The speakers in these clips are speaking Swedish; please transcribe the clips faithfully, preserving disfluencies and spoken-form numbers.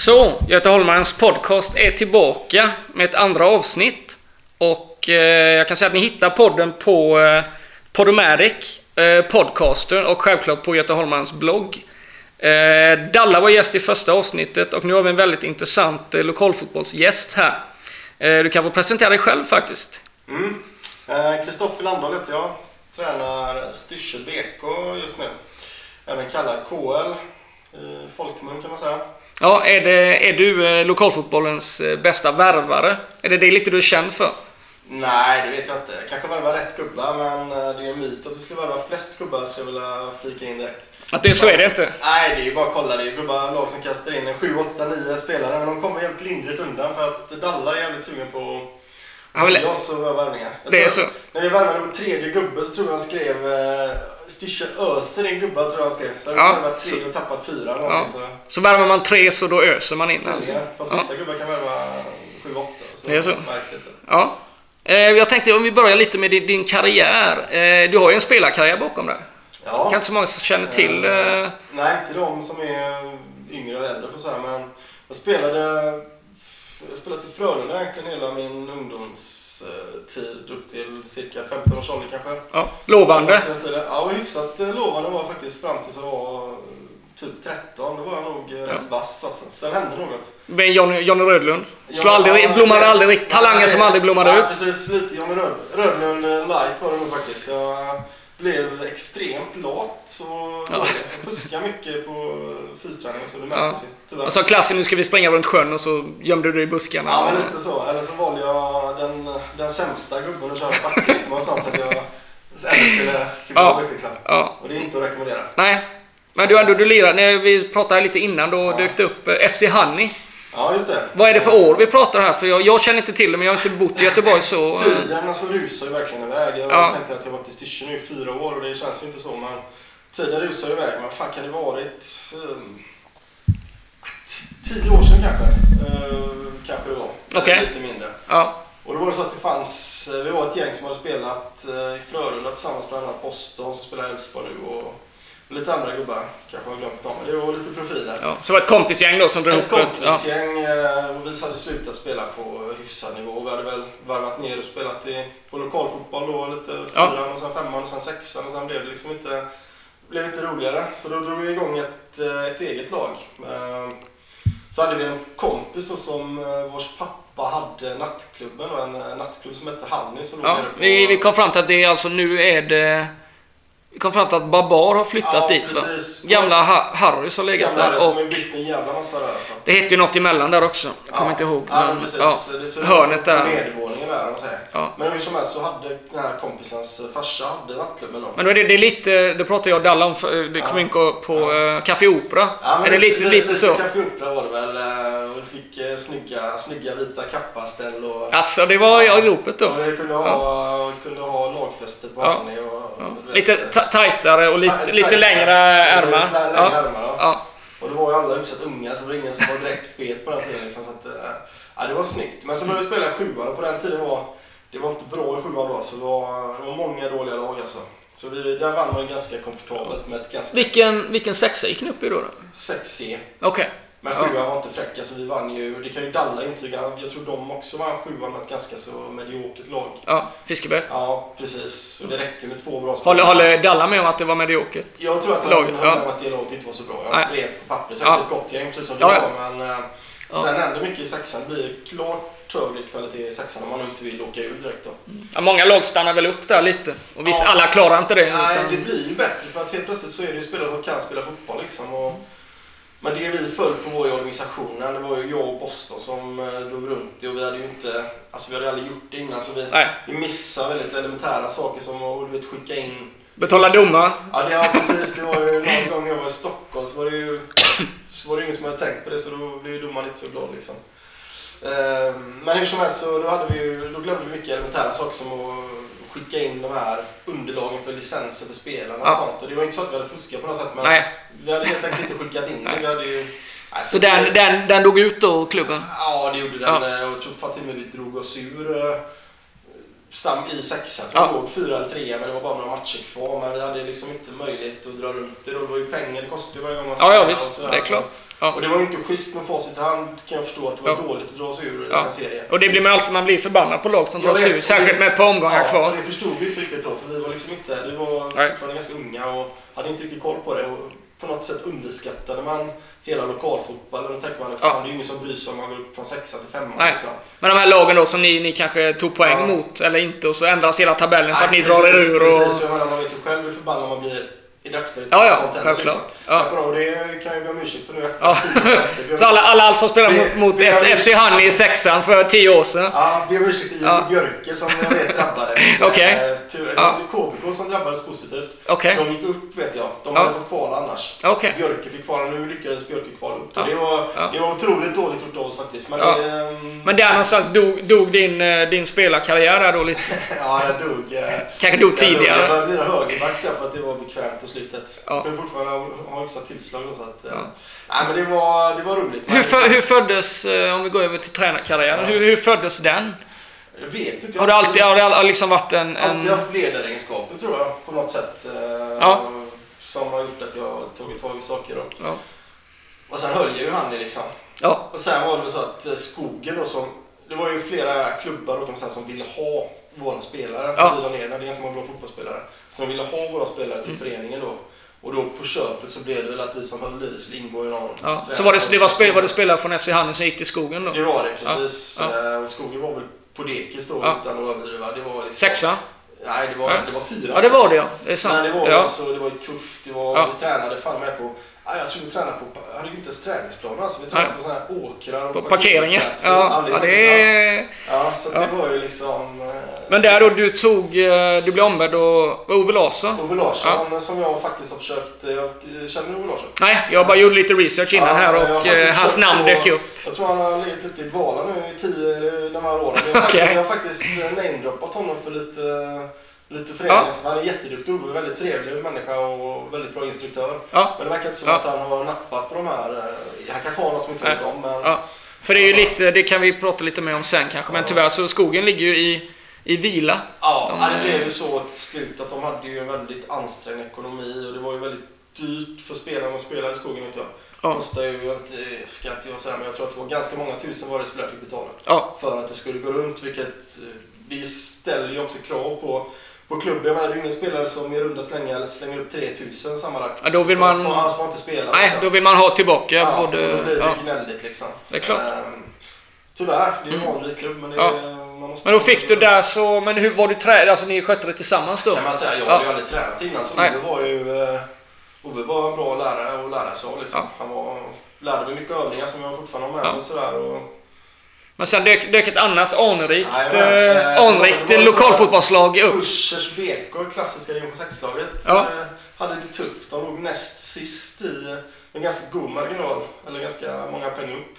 Så, Göte Holmans podcast är tillbaka med ett andra avsnitt. Och eh, jag kan säga att ni hittar podden på eh, Podomatic, eh, podcaster och självklart på Göte Holmans blogg. Eh, Dalla var gäst i första avsnittet och nu har vi en väldigt intressant eh, lokalfotbollsgäst här. Eh, du kan få presentera dig själv faktiskt. Mm. Kristoffer Landahl heter jag. Tränar Styrsel B K just nu. Även kallad K L i folkmun kan man säga. Ja, är, det, är du eh, lokalfotbollens eh, bästa värvare? Är det det lite du är känd för? Nej, det vet jag inte. Kanske värva rätt gubbar, men eh, det är en myt att det ska värva flest gubbar, så jag vill flika in direkt. Att det är så är det inte? Nej, det är ju bara att kolla. Det är gubbar lag som kastar in en sju, åtta, nio spelare, men de kommer jävligt lindrigt undan för att Dalla är jävligt sugen på Ja, väl, jag så var värvningar. Jag det är tror, så. När vi värvade på tredje gubbe så tror jag han skrev eh, Styrsel öser in gubbar, tror jag han skrev. Så har vi Ja, värvat tre så, och tappat fyra. Ja. Så. Så värvar man tre så då öser man in. Alltså. Fast vissa ja. gubbar kan värva sju, åtta. Så det är så. Märks lite. Ja. Eh, jag tänkte om vi börjar lite med din, din karriär. Eh, du har ju en spelarkarriär bakom dig. Ja. Kan inte så många som känner till... Eh... Nej, inte de som är yngre eller äldre på så här, men jag spelade... Jag spelade till Frölunda egentligen hela min ungdomstid upp till cirka femton års ålder kanske. Ja, lovande. Ja, hyfsat lovande var faktiskt fram tills jag var typ tretton. Då var jag nog ja. rätt vass alltså. Sen hände något. Men Johnny, Johnny Rödlund? Slå ja, aldrig, ja, blommade ja, aldrig, talanger ja, som aldrig blommade ja, ut. Precis, lite Johnny Röd, Rödlund light var det nog faktiskt. Jag blev extremt lat, så ja. jag fuskade mycket på fysträningen, så det märktes ju. Ja. Och så klassen, nu ska vi springa runt sjön och så gömde du dig i buskarna. Ja, men lite så. Eller så valde jag den, den sämsta gubben och körde backrytm och sånt så att jag eller skulle se bra ut liksom. Ja. Och det är inte att rekommendera. Nej, men du ändå du lirar. När vi pratade lite innan, då ja. dök det upp F C Honey. Ja, just det. Vad är det för år vi pratar här? För jag, jag känner inte till det, men jag har inte bott i Göteborg så... Tiden alltså rusar ju verkligen iväg. Jag ja. tänkte att jag varit i Styrsel nu i fyra år och det känns ju inte så, men tiden rusar ju iväg. Men fan, kan det varit... Um, tio år sedan kanske. Uh, kanske det var. Okay. Lite mindre. Ja. Och då var det så att det fanns... Vi var ett gäng som hade spelat uh, i Frölunda tillsammans med bland annat Boston som spelar Elfsborg nu och... Lite andra gubbar, kanske har glömt namn, men det var lite profiler. Ja, så det var ett kompisgäng då som drog ett ihop ett kompisgäng ja. och vi hade slutat spela på hyfsad nivå. Vi hade väl varvat ner och spelat i, på lokalfotboll då, lite fyran ja. och sen femman och sen sexan och sen blev det liksom inte, blev inte roligare. Så då drog vi igång ett, ett eget lag. Så hade vi en kompis då som vars pappa hade nattklubben och en nattklubb som hette Honey. Så ja, på... vi, vi kom fram till att det är alltså nu är det... Vi kom fram till att Babar har flyttat ja, dit precis. Va? Gamla ha- Harrys har legat Gamla där. Harrys, och de har byggt en jävla massa där alltså. Det heter ju något emellan där också. Jag ja. kommer inte ihåg. Ja, men, precis. Ja. Det så hörnet där. Nedervåningen där, om säger. Ja. Men hur som helst så hade den här kompisens farsa hade nattklubben då. Men det, det är lite, det pratar jag och Dalla om, det kom ja. in på, på ja. Café Opera. Ja, är det lite, lite, lite så? Café Opera var det väl. Vi fick snygga, snygga vita kappaställ och... Alltså, det var ja. i ropet då. Och vi kunde ha, ja. kunde ha lagfäster på ja. Honey och... Ja. Vet, lite tajtare och lite, lite lite längre ärmar. Ja. Ja. Och det var ju alla hyfsat unga, så det var ingen som var direkt fet på den tiden liksom, så att, ja, det var snyggt. Men så började vi spela i sjuan och på den tiden var det var inte bra i sjuan då, så det var, det var många dåliga lag alltså. Så vi, där vann man ganska komfortabelt med ett ganska... Vilken, vilken sexa gick ni upp i då? då? sex C. Okej. Okay. Men sjuan ja. var inte fräck, alltså vi vann ju, det kan ju Dalla intyga, jag tror de också vann sjuan med ett ganska så mediokert lag. Ja, Fiskebäck. Ja, precis. Så det räckte med två bra spelare. Håller, håller Dalla med om att det var mediokert? Jag tror att han höll med om att det laget inte var så bra. Jag blev på papper, så ja. ett gott gäng precis som det ja, var, men ja. sen hände mycket i sexan, det blir klart högre kvalitet i sexan om man inte vill åka ur direkt då. Mm. Ja, många lag stannar väl upp där lite, och visst, ja. alla klarar inte det. Nej, utan... det blir ju bättre för att helt plötsligt så är det ju spelare som kan spela fotboll liksom, och men det vi föll på var i organisationen, det var ju jag och Boston som eh, drog runt det och vi hade ju inte, alltså vi hade aldrig gjort det innan så vi, vi missade väldigt elementära saker som att du vet, skicka in betala domar. Ja, det var precis, det var ju någon gång jag var i Stockholm så var det ju så var det ingen som hade tänkt på det, så då blev ju domaren lite så glad liksom. Eh, men hur som helst så då, hade vi ju, då glömde vi mycket elementära saker som att skicka in de här underlagen för licenser för spelarna och ja. sånt. Och det var inte så att vi hade fuskat på något sätt, men nej. vi hade helt enkelt inte skickat in det. Vi hade ju, nej, så så den, det, den, den dog ut då, klubben? Ja, det gjorde den. Ja. Och jag tror för att till och med vi drog oss ur sam i sexa. Vi Ja. låg fyra eller tre, men det var bara några matcher kvar. Men vi hade liksom inte möjlighet att dra runt det. Och det var ju pengar, det kostade ju varje gång man Ja, ja och visst. sådär. Det är klart. Ja. Och det var ju inte schysst med facit i hand, kan jag förstå, att det var Ja. dåligt att dra sig ur Ja. den serien. Och det blir man alltid, man blir förbannad på lag som Jag drar sig vet, ut. Särskilt med ett par omgångar ja, kvar. och det förstod vi inte riktigt då, för vi var liksom inte, vi var Nej. fortfarande ganska unga och hade inte riktigt koll på det. Och på något sätt underskattade man hela lokalfotbollen och tänkte man, fan, Ja. det är ju ingen som bryr sig om man går upp från sexa till femma. Nej. Liksom. Men de här lagen då som ni, ni kanske tog poäng Ja. mot eller inte, och så ändras hela tabellen för att Nej, ni drar er precis, ur. Och... Precis, jag menar, man vet ju själv hur förbannad man blir i dagsläget. Ja, ja, sånt händer, självklart. liksom. Ja. Ja. Och det kan jag be om ursäkt för nu efter. Ja. tio år efter. Vi har- Så alla, alla alltså spelar Vi- mot, mot vi har- F C Honey i sexan för tio år sedan. Ja, vi har ursäkt till Ja. Björke som jag vet drabbades. Okej. Eh, tur- Det Ja. var K B K som drabbades positivt. Okej. De gick upp, vet jag. De Ja. hade fått kvala annars. Okej. Björke fick kvala, nu lyckades Björke kvala upp. Ja. Det, var, Ja. det var otroligt dåligt gjort av oss faktiskt. Men, Ja. det, ehm, Men där någonstans dog, dog din, eh, din spelarkarriär där då lite. ja, jag dog. eh, Kanske dog Jag tidigare. började lira högerback där för att det var bekvämt på slutet. Ja. Jag kunde fortfarande ha, ha hyfsat tillslag och så att, Ja. ja. Nej, men det var, det var roligt. Hur, för, hur föddes, eh, om vi går över till tränarkarriären, Ja. hur, hur föddes den? Jag vet inte. Har det alltid, har det all- liksom varit en... alltid en... haft ledaregenskaper tror jag på något sätt. Eh, Ja. Som har gjort att jag har tagit tag i saker. Då. Ja. Och sen höll jag ju han liksom. Ja. Och sen var det väl så att eh, Skogen då som... Det var ju flera klubbar då, kan man säga, som ville ha våra spelare. Ja. Vi la ner, det är ganska många bra fotbollsspelare. Så de ville ha våra spelare till föreningen då. Och då på köpet så blev det väl att vi som höll i det skulle ingå i någon... Ja. Så var det, det var, spel, var det spelare från F C Honey som gick till skogen då? Det var det, precis. Ja. Eh, Och Skogen var väl på dekis då, Ja. utan att överdriva. Det var liksom... Sexa? Nej, det var, Ja. det var fyra. Ja, det var det ja. Det är sant. Men det var, ja. alltså, det var ju tufft. Det var, Ja. Vi tränade fan med på... Ja, jag tror vi tränade på... Jag hade ju inte ens träningsplaner. Alltså, vi tränade Nej. på sådana här åkrar och På parkeringar. parkeringsplatser. Ja, ja, faktiskt det sant. är... Ja, så Ja. det var ju liksom... eh, Men där då du tog, eh, du blev ombedd och var Ove Larsson? Ove Larsson som jag faktiskt har försökt... Jag känner Ove Larsson. Nej, jag bara gjorde lite research innan Ja, här jag har och faktiskt eh, hans kört namn på- dök upp. Jag tror han har legat lite i dvala nu i tio eller de här åren. Jag har Okej. faktiskt, jag har faktiskt namedroppat honom för lite, lite föreningar. Ja. Så han är jätteduktig, Ove, väldigt trevlig människa och väldigt bra instruktör. Ja. Men det verkar inte som Ja. att han har nappat på de här. eh, Han kanske har något som inte Nej. vet om, men... Ja. För det är ju lite, det kan vi prata lite mer om sen kanske, men tyvärr så skogen ligger ju i, i vila. Ja, De, ja, det eh, blev ju så till slut att de hade ju en väldigt ansträngd ekonomi och det var ju väldigt dyrt för spelarna att spela i skogen, vet jag. Ja. Det kostade ju, jag vet inte, ska inte jag säga, men jag tror att det var ganska många tusen varje spelare fick betala. Ja. För att det skulle gå runt, vilket eh, det ställer ju också krav på på klubben. Jag menar, det är ju ingen spelare som i runda slängar eller slänger upp tre tusen sammanlagt. Ja, då vill Så man- får, han får inte spela. Nej, liksom. då vill man ha tillbaka Ja, både... då blir det Ja. gnälligt liksom. Det är klart. Ehm, tyvärr, det är ju en Mm. vanlig klubb, men det Ja. är, man måste... Men då fick du där så... Men hur var du tränare? Alltså ni skötte det tillsammans då? Kan man säga, jag Ja. hade ju aldrig tränat innan, så Nej. Ove var ju... eh, Ove var en bra lärare och lära sig av liksom. Ja. Han var, lärde mig mycket övningar som jag fortfarande har med Ja. och sådär. Och, Men sen dök, dök ett annat anrikt, Nej, men, eh, eh, anrikt det var så- lokalfotbollslag upp. Pushers B K, klassiska division sex-laget, Ja. eh, hade det tufft. De låg näst sist i en ganska god marginal, eller ganska många pengar upp,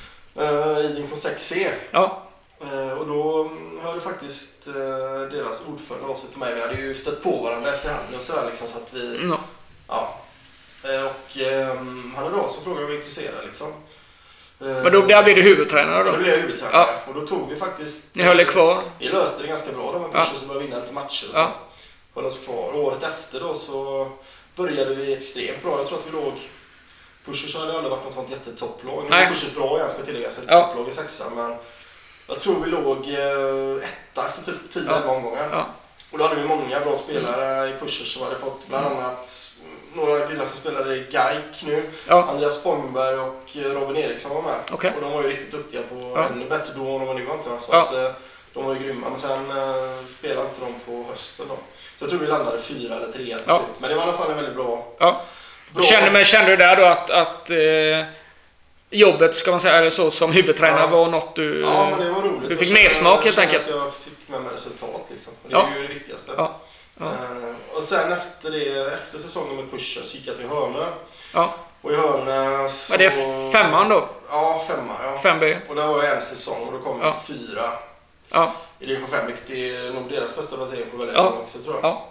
eh, i division sex C. Ja. Eh, och då hörde faktiskt eh, deras ordförande av sig till mig. Vi hade ju stött på varandra efter hand och sådär liksom, så att vi... Mm. Ja. Eh, och eh, han hörde av sig och frågade om vi var intresserade liksom. Eh, Men då, där blev du huvudtränare Då då? blev jag huvudtränare. Och då tog vi faktiskt... Ni höll er kvar? Vi löste det ganska bra. De var Ja. Pushers som började vinna lite matcher och så. Ja. Höll oss kvar. Och året efter då så började vi extremt bra. Jag tror att vi låg... Pushers hade aldrig varit något sånt jättetopplag. Nu Nej. var Pushers bra igen, ska tilläggas. Ett Ja. topplag i sexan. Men jag tror vi låg eh, etta efter typ tio Ja. elva omgångar. Ja. Och då hade vi många bra spelare i Pushers som hade fått bland annat några killar som spelade i Gaik nu. Ja. Andreas Spångberg och Robin Eriksson var med. Okej. Och de var ju riktigt duktiga på, Ja. ännu bättre då än de var nu, antar jag. Så Ja. att, eh, de var ju grymma. Men sen eh, spelade inte de på hösten då. Så jag tror vi landade fyra eller tre till Ja. slut. Men det var i alla fall en väldigt bra... Ja. bra Kände, men kände du där då att, att eh, jobbet, ska man säga, eller så, som huvudtränare Ja. var något du... Ja, men det var roligt. Du fick Jag kände- mersmak, helt jag kände enkelt. att jag fick med mig resultat liksom. Och det Ja. är ju det viktigaste. Ja. Ja. Eh, och sen efter, det, efter säsongen med Pushers gick jag till Hörne. Ja. Och i Hörne så... Var det femman då? Ja, femma. Ja. fem B? Och där var jag en säsong och då kom jag Ja. fyra Ja. i division fem, vilket är nog deras bästa placering på väldigt Ja. länge också, tror jag. Ja.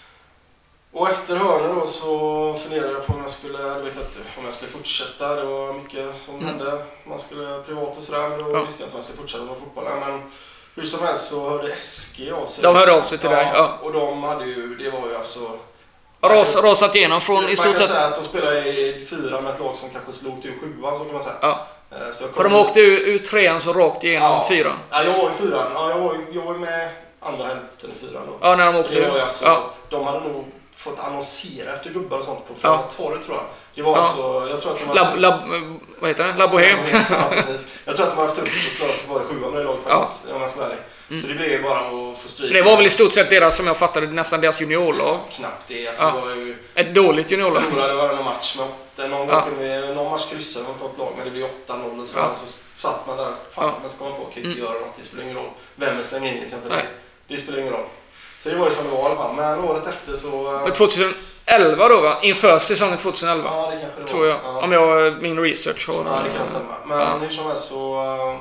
Och efter Hörne då så funderade jag på om jag skulle, jag vet inte, om jag skulle fortsätta. Det var mycket som Mm. hände. Man skulle privat och sådär, men då Ja. visste jag inte om jag skulle fortsätta med fotbollen. Men Hur som helst så hörde S G av sig. De hörde av sig till ja, dig, ja. Och de hade ju, det var ju alltså... Ras, rasat igenom från i Man stort kan sett... säga att de spelade i fyra med ett lag som kanske slog till sjuan, så kan man säga. Ja. Så jag För de åkte ur, ur trean så rakt igenom ja. fyran. Ja, jag var i fyran. Ja, jag var, jag var med andra hälften i fyran då. Ja, när de åkte För det var ur. ju alltså, Ja. De hade nog fått annonsera efter gubbar och sånt på Flöda Ja. torg, tror jag. Det var Ja. alltså, jag tror att de hade... Lab, lab, vad heter det? Labohem. Ja, precis. Jag tror att de hade haft tufft att klara sig kvar i sjuan med det laget faktiskt, ja. Om jag ska vara ärlig. Mm. Så det blev ju bara att få stryk. Det var väl i stort sett deras, som jag fattade, nästan deras juniorlag. Knappt det. Alltså, Ja. det var ju... Ett dåligt juniorlag. Förlorade varannan match med åtta. Någon, Ja. gång vi, någon match kryssade mot något lag, men det blev åtta noll och så, Ja. så satt man där. Fan, Ja. men så kom man på, kan inte Mm. göra något, det spelar ingen roll. Vem är slänger in liksom, för Nej. det, det spelar ingen roll. Så det var ju som det var i alla fall. Men året efter så... Men tjugoelva då, va? Inför säsongen tjugoelva. Ja, det kanske det var. Tror jag. Ja. Om jag, min research har... Ja, det kan stämma. Men Ja. hur som helst så uh,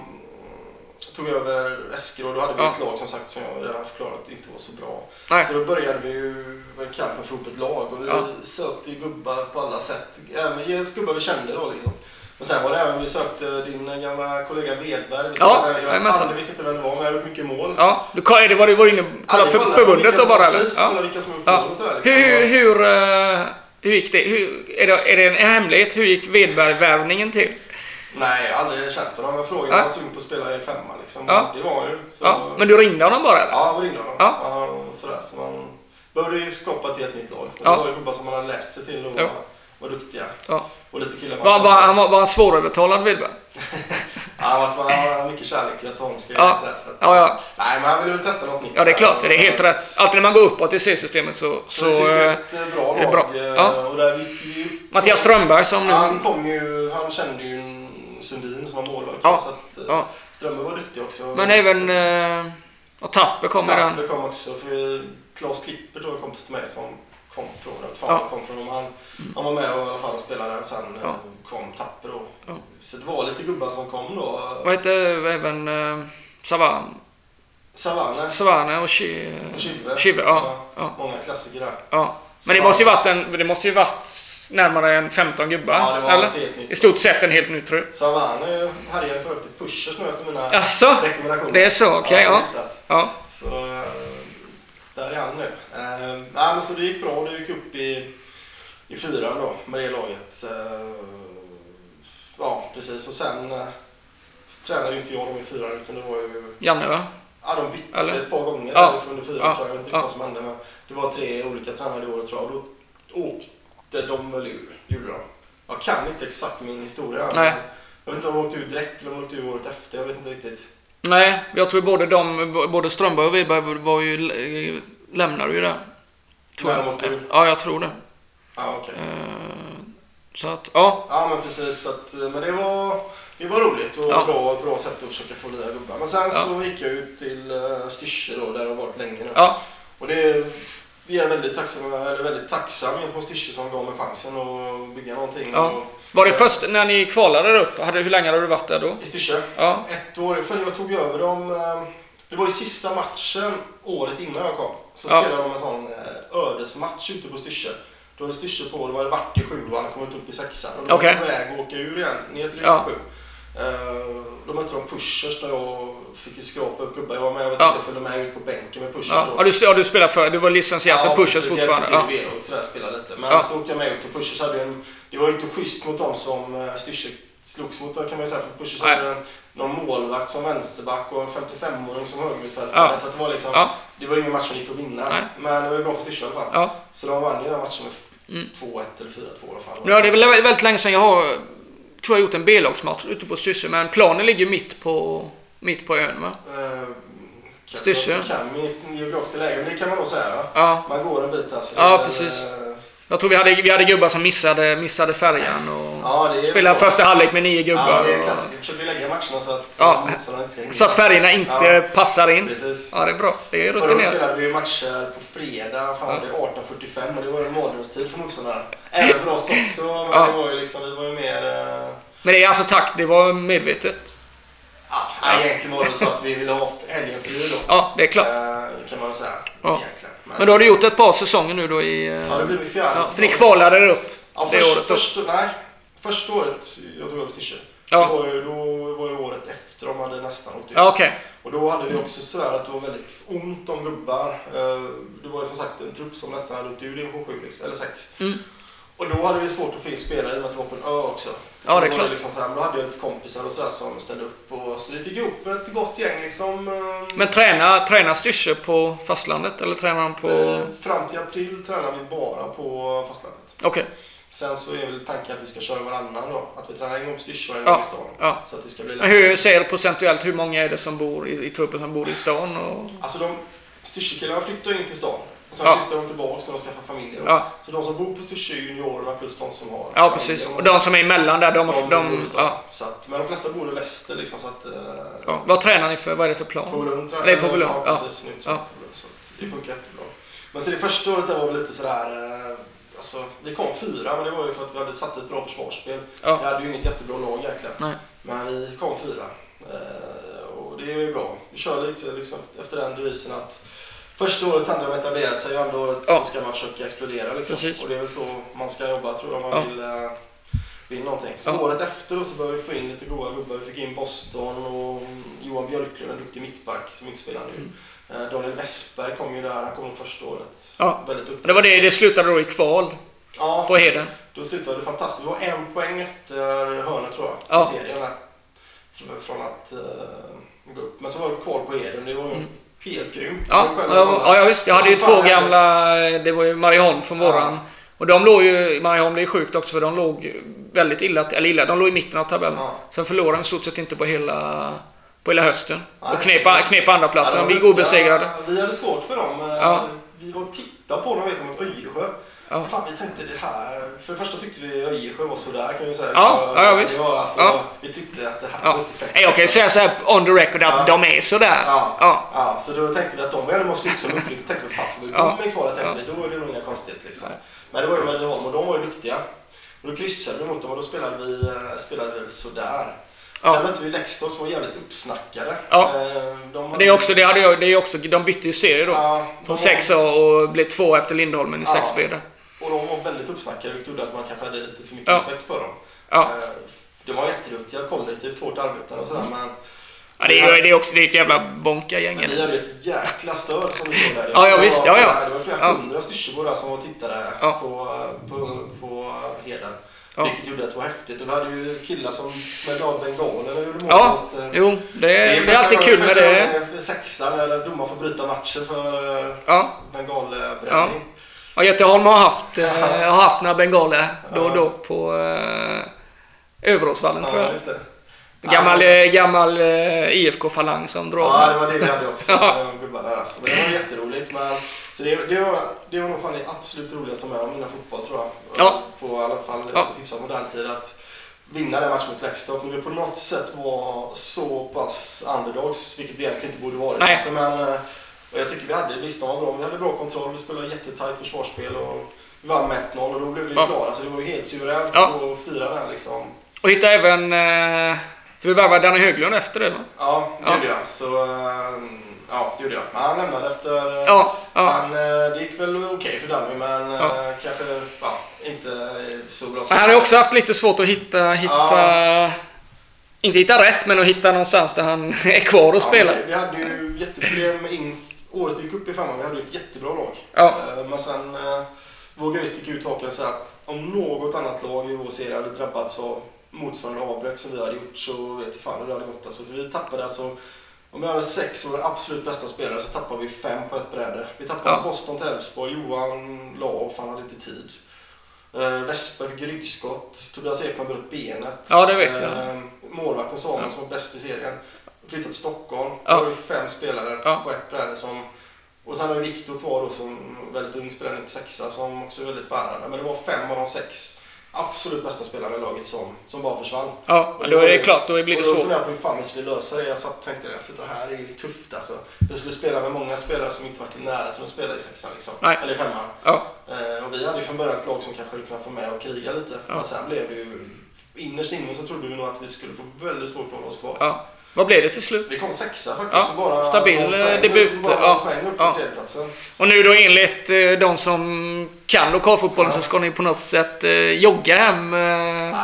tog jag över Eskil och då hade vi Ja. ett lag som sagt, som jag redan förklarat, inte var så bra. Nej. Så då började vi ju en kamp med att få upp ett lag och vi Ja. sökte gubbar på alla sätt. Även gubbar vi kände då liksom. Men sen var det även, vi sökte din gamla kollega Wedberg. Vi Ja, sökte, jag jajamensan. aldrig visste inte vem det var, men jag har gjort mycket mål. Ja, du, är det var du var inne och kollade för, förbundet då bara, eller? Precis, Ja. kolla vilka som har gjort Ja. mål och sådär liksom. Hur, hur, uh, hur gick det? Hur, är, det är det en hemlighet? Hur gick Wedberg-värvningen till? Nej, aldrig känt honom. Jag frågade om Ja. han var sugen på att spela i femma liksom. Ja. Det var ju. Så... Ja. Men du ringde honom bara, eller? Ja, jag ringde honom. Ja. Ja, sådär. Så man började ju skapa ett helt nytt lag. Och Ja. det var ju gubbar som man hade läst sig till och Ja. var, var duktiga. Ja. Och lite killar man Var, kände. var, han var, var han svårövertalad, Wedberg? Ja, han var, han var mycket kärlek till att honom, ska Ja. jag säga. Så att, Ja, ja. Nej, men han ville väl testa något nytt. Ja, det är där. klart. Det är helt rätt. Alltid när man går uppåt i C-systemet så... Så, så vi fick eh, ett eh, bra är det lag. bra. eh, Ja. Och där gick vi ju... Mattias Strömberg som... Han kom ju... Han kände ju en Sundin som var målvakt. Ja. Så att, eh, Ja. Strömberg var duktig också. Men även... Uh, och Tapper kommer den. Tapper kom också. För Claes Klipper då, en kompis till mig som kom från, jag vet fan Ja. han kom från, han, han var med och i alla fall och spelade där och sen Ja. eh, kom Tapper då. Ja. Så det var lite gubbar som kom då. Vad heter även uh, Savan? Savane Savane och Chi- och Chive. Chive, ja. Ja. Många klassiker där. Ja. Men det måste ju varit en, det måste ju varit närmare än femton gubbar, Ja, det var eller? ett helt nytt. I stort sett en helt ny trupp. Savane härjade för övrigt pushers nu efter mina Asså? rekommendationer. Det är så, okej, ja. hyfsat. Ja. Så eh, där är han nu. Eh, nej, men så det gick bra. Det gick upp i, i fyran då med det laget. Eh, ja, precis. Och sen eh, så tränade inte jag dem i fyran utan det var ju... Janne, va? Ja, de bytte Eller? ett par gånger Ja. där under fyran Ja. tror jag. Jag vet inte Ja. vad som hände, men det var tre olika tränare i året tror jag. Och då åkte de väl ur, gjorde de. Jag kan inte exakt min historia. Nej. Jag vet inte om de åkte ur direkt eller om de åkte ur året efter. Jag vet inte riktigt. Nej, jag tror både de, både Strömberg och Wedberg var ju, eh, lämnade ju där. Tror När jag. de åkte ur? Ja, jag tror det. Ja, okej. Eh, så att, ja. Ja, men precis. Så att, men det var, det var roligt och Ja. bra, bra sätt att försöka få lira gubbar. Men sen så gick jag ut till uh, Styrse då, där jag har varit länge nu. Ja. Och det, vi är väldigt tacksamma, eller väldigt tacksamma gentemot Styrse som gav mig chansen att bygga någonting. Ja. Och, Var det först när ni kvalade där upp? Hade, hur länge hade du varit där då? I Styrse? Ja. Ett år. För jag tog över dem. eh, Det var ju sista matchen året innan jag kom. Så Ja. spelade de en sån eh, ödesmatch ute på Styrse. Då hade Styrse på, de hade varit i sjuan och kommit upp i sexan. Och de var Okej. på väg att åka ur igen, ner till Ja. sju. Eh, Då mötte de pushers där jag fick ju skrapa upp gubbar. Jag var med, jag vet Ja. inte, jag följde med ut på bänken med pushers Ja. då. Ja, du, ja, du spelade för, du var licensierad för Pushers precis, fortfarande. Jag Ja. hjälpte till i B-laget sådär, spelade lite. Men Ja. så åkte jag med ut och pushers hade en... Det var ju inte schysst mot dem som uh, Styrse slogs mot, kan man ju säga, för pushers Nej. hade en, någon målvakt som vänsterback och en femtiofem-åring som högermittfältare. Ja. Så att det var liksom... Ja. Det var ingen match som gick att vinna. Nej. Men det var ju bra för Styrse i alla fall. Ja. Så de vann ju den matchen med f- Mm. två ett eller fyra två i alla fall. Ja, det är väl väldigt länge sedan jag har, tror jag, gjort en B-lagsmatch ute på Styrse, men planen ligger mitt på, mitt på ön, va? Eh, kan Styrse. Jag kan mitt geografiska läge, men det kan man nog säga. Ja. Ja. Man går en bit här. Så Ja, det är, precis. eh, Jag tror vi hade, vi hade gubbar som missade, missade färjan och Ja, det är spelade bra. första halvlek med nio Ja, gubbar. det är och, klassiskt. Vi försöker lägga matcherna så att Ja. motståndarna inte ska hinna. så att färgerna inte Ja. passar in. Precis. Ja, det är bra. Det är Förra året rutinerat. spelade vi ju matcher på fredag, fan Ja. var det arton fyrtiofem och det var ju mardrömstid för motståndarna. Även för oss också, men Ja. det var ju liksom, vi var ju mer... eh, Men det är alltså tack, det var medvetet. Ja, nej, egentligen var det så att vi ville ha helgen fri då. Ja, det är klart. Eh, kan man säga, Ja. egentligen. Men, Men då har du gjort ett par säsonger nu då i... eh, ja, det blev vi fjärde ja, säsongen. så ni kvalade er upp Ja, det först, året? först, nej, första året jag tog över Styrse. Ja. Det var ju, då var ju året efter de hade nästan åkt ut. Ja, okay. Och då hade vi också sådär att det var väldigt ont om gubbar. Det var ju som sagt en trupp som nästan hade åkt ur division sju, liksom, eller sex. Mm. Och då hade vi svårt att få in spelare i och med att det var på en ö också. Ja, det är då, klart. Liksom så här, då hade jag lite kompisar och sådär som ställde upp. Och, så vi fick ihop ett gott gäng liksom. Men tränar, tränar Styrsö på fastlandet eller tränar han på... Fram till april tränar vi bara på fastlandet. Okej. Okay. Sen så är väl tanken att vi ska köra varannan då. Att vi tränar en gång på Styrsö och en gång ja, i stan. Ja. Så att det ska bli lätt. Hur ser du procentuellt, hur många är det som bor i, i truppen som bor i stan? Och... Alltså de Styrsökillarna flyttar in till stan. Och sen ja. flyttar de tillbaka och de skaffar familjer. Ja. Så de som bor på Styrsö är juniorerna plus de som har... Ja, precis. Och de som är emellan där, de... de, de, de ja. så att, men de flesta bor i väster liksom, så att... Ja. Vad tränar ni för? Vad är det för plan? På Lund tränar det är på Lund. Ja, precis. Nu tror jag på Lund, så att det funkar jättebra. Men så det första året där var väl lite sådär... Alltså, vi kom fyra, men det var ju för att vi hade satt ett bra försvarsspel. Ja. Vi hade ju inget jättebra lag egentligen. Nej. Men vi kom fyra. Och det är ju bra. Vi kör lite liksom, efter den devisen att första året handlar om att etablera sig och andra året ja. så ska man försöka explodera. Liksom. Och det är väl så man ska jobba, tror jag, om man ja. vill, uh, vill någonting. Så ja. året efter då så började vi få in lite goda gubbar. Vi fick in Boston och Johan Björklund, en duktig mittback som inte spelar nu. Mm. Uh, Daniel Westberg kom ju där, han kom första året. Ja. Väldigt det var det, det slutade då i kval ja. på Heden. Då slutade det fantastiskt. Det var en poäng efter hörnet, tror jag, ja. i serien där. Från att uh, gå upp. Men så var det kval på Heden. Det var ju mm. helt grymt. Ja, ja, ja, visst. Jag hade ju två gamla, det var ju Marieholm från ja. våran. Och de låg ju, Marieholm, det är sjukt också för de låg väldigt illa, eller illa, de låg i mitten av tabellen. Ja. Sen förlorade de stort sett inte på hela, på hela hösten. Nej, och knep, knep andra platsen, ja, de gick obesegrade. Ja, vi hade svårt för dem. Ja. Vi var och tittade på dem, vet om ett Öjersjö. Ja. Fan, vi tänkte det här. För det första tyckte vi Öjersjö var sådär, kan vi säga. Ja, ja, ja visst. Var, alltså, ja. Vi tyckte att det här ja. var lite fräckt. Jag kan säga så här on the record att ja. de är sådär. Ja. Ja. Ja, så då tänkte vi att de var ändå måste liksom upplyft. Tänkte vi, fan, för vi ja. de är kvar, tänkte ja. vi, då är det nog inga konstigt liksom. Men det var ju Marieholm och de var ju duktiga. Och då kryssade vi mot dem och då spelade vi, spelade vi sådär. Ja. Sen mötte vi Lextorp som var jävligt uppsnackade. Ja. De hade... Det är också, det hade jag, det är också, de bytte ju serie då. Ja, från sex A och blev två efter Lindholmen i ja. sex B. Och de var väldigt uppsnackade, vilket gjorde att man kanske hade lite för mycket ja. respekt för dem. Ja. De var jätteduktiga, kollektivt, hårt arbetande och sådär, men... Ja, det är, det är också det är ett jävla bonka-gäng. Vi hade ett jäkla stöd som du såg där. Ja, ja, visst. Ja, ja. Det var flera ja. hundra styrsebor där som var tittare ja. på, på, på Heden. Ja. Vilket gjorde att det var häftigt. Och vi hade ju killar som smällde av bengaler eller gjorde mål. Ja, att, jo, det är, det är, det är alltid kul med det. Första sexan eller domaren får bryta matchen för ja. bengalbränning. Ja. Ja, Göteholm har haft, äh, har haft några bengaler då och då på äh, Överåsvallen, ja, tror jag. Just det. Gammal, ja. gammal äh, I F K-falang som drar. Ja, det var det vi hade också. Ja. De där, alltså. Men det var jätteroligt. Men, så det, det, var, det var nog fan det absolut roligaste med mina fotboll, tror jag. Ja. På i alla fall ja. hyfsat modern tid. Att vinna den matchen mot Lextorp. Men vi på något sätt var så pass underdogs, vilket vi egentligen inte borde vara. Nej. Men och jag tycker vi hade, visst de var bra, vi hade bra kontroll, vi spelade jättetajt försvarsspel och vi vann med ett noll och då blev vi ja. klara. Så det var ju helt suveränt ja. att fira den liksom. Och hitta även, för du värvade Danny Höglund efter det, va? Ja, det ja. gjorde jag. Så, ja, det gjorde jag. Men han lämnade efter, ja. Ja. Han, det gick väl okej okay för Danny, men ja. kanske ja, inte så bra. Men han har också haft lite svårt att hitta, hitta ja. inte hitta rätt, men att hitta någonstans där han är kvar och ja, spelar. Vi, vi hade ju jätteproblem in året vi gick upp i femman, vi hade ett jättebra lag. Ja. Men sen äh, vågade vi sticka ut hakan och säga att om något annat lag i vår serie hade drabbats av motsvarande avbräck som vi hade gjort, så vet jag fan hur det hade gått. Alltså, för vi tappade alltså, om vi hade sex och den absolut bästa spelare så tappade vi fem på ett bräde. Vi tappade ja. Boston till Elfsborg, Johan la av för han hade lite tid. Uh, Vesper fick ryggskott, Tobias Ekman bröt benet. Ja, det vet jag. Uh, målvakten Samuel ja. som var bäst i serien flyttat till Stockholm. Ja. Då var det fem spelare ja. på ett bräde som... Och sen har vi Viktor kvar då som väldigt ung spelare, nittiosex som också är väldigt bärande. Men det var fem av de sex absolut bästa spelare i laget som, som bara försvann. Ja, men då är det klart, då blir det så. Och då funderade jag på hur fan vi skulle lösa det. Jag satt och tänkte att det här är ju tufft alltså. Vi skulle spela med många spelare som inte varit i närheten att spela i sexan liksom. Nej. Eller i femman. Ja. Eh, och vi hade ju från början ett lag som kanske hade kunnat vara med och kriga lite. Ja. Men sen blev det ju, innerst inne så trodde vi nog att vi skulle få väldigt svårt att hålla oss kvar. Ja. Vad blev det till slut? Vi kom sexa faktiskt. Ja, bara stabil poäng, debut. Bara ja. poäng upp till ja. tredjeplatsen. Och nu då enligt eh, de som kan lokalfotbollen ja. så ska ni på något sätt eh, jogga hem. Eh... Nej,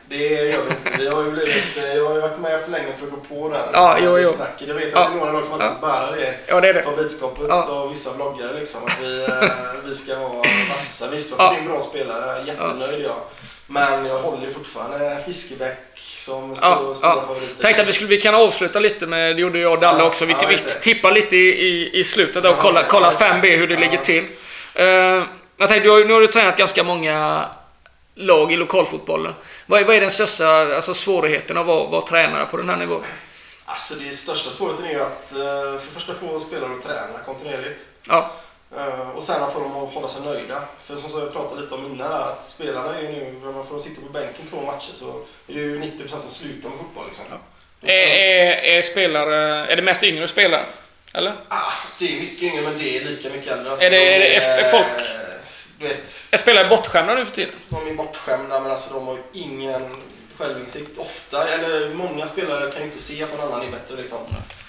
Det gör vi inte. Vi har ju blivit, jag har ju varit med för länge för att gå på den ja, jo, jo. snacket. Jag vet att ja. det är några lag som alltid ja. bära det, ja, det, är det. favoritskapet ja. och vissa bloggare liksom, att vi, vi ska vara massa. Visst, för ja. det är en bra spelare, jättenöjd jag. Men jag håller ju fortfarande Fiskebäck som stor, ja, stora ja. favoriter. Tänkte att vi skulle vi kan avsluta lite med, det gjorde jag och Dalle ja, också. Vi, ja, vi tippar lite i, i, i slutet och ja, kolla, kolla fem B hur det ja. ligger till. Uh, jag tänkte, nu har du tränat ganska många lag i lokalfotbollen. Vad är, vad är den största alltså, svårigheten att vara, vara tränare på den här nivån? Alltså det största svårigheten är ju att för det första få spelare att träna kontinuerligt. Ja. Och sen får de att hålla sig nöjda. För som jag pratade lite om innan här, att spelarna är ju nu, när man får sitta på bänken två matcher så är det ju nittio procent som slutar med fotboll liksom. Ja. Är, är, är, spelare, är det mest yngre spelare? Eller? Ah, det är mycket yngre men det är lika mycket äldre. Alltså, är det, är, är, är folk... Du vet, jag spelar bortskämda nu för tiden. De är bortskämda men alltså de har ju ingen självinsikt ofta. Eller många spelare kan ju inte se att någon annan är bättre liksom.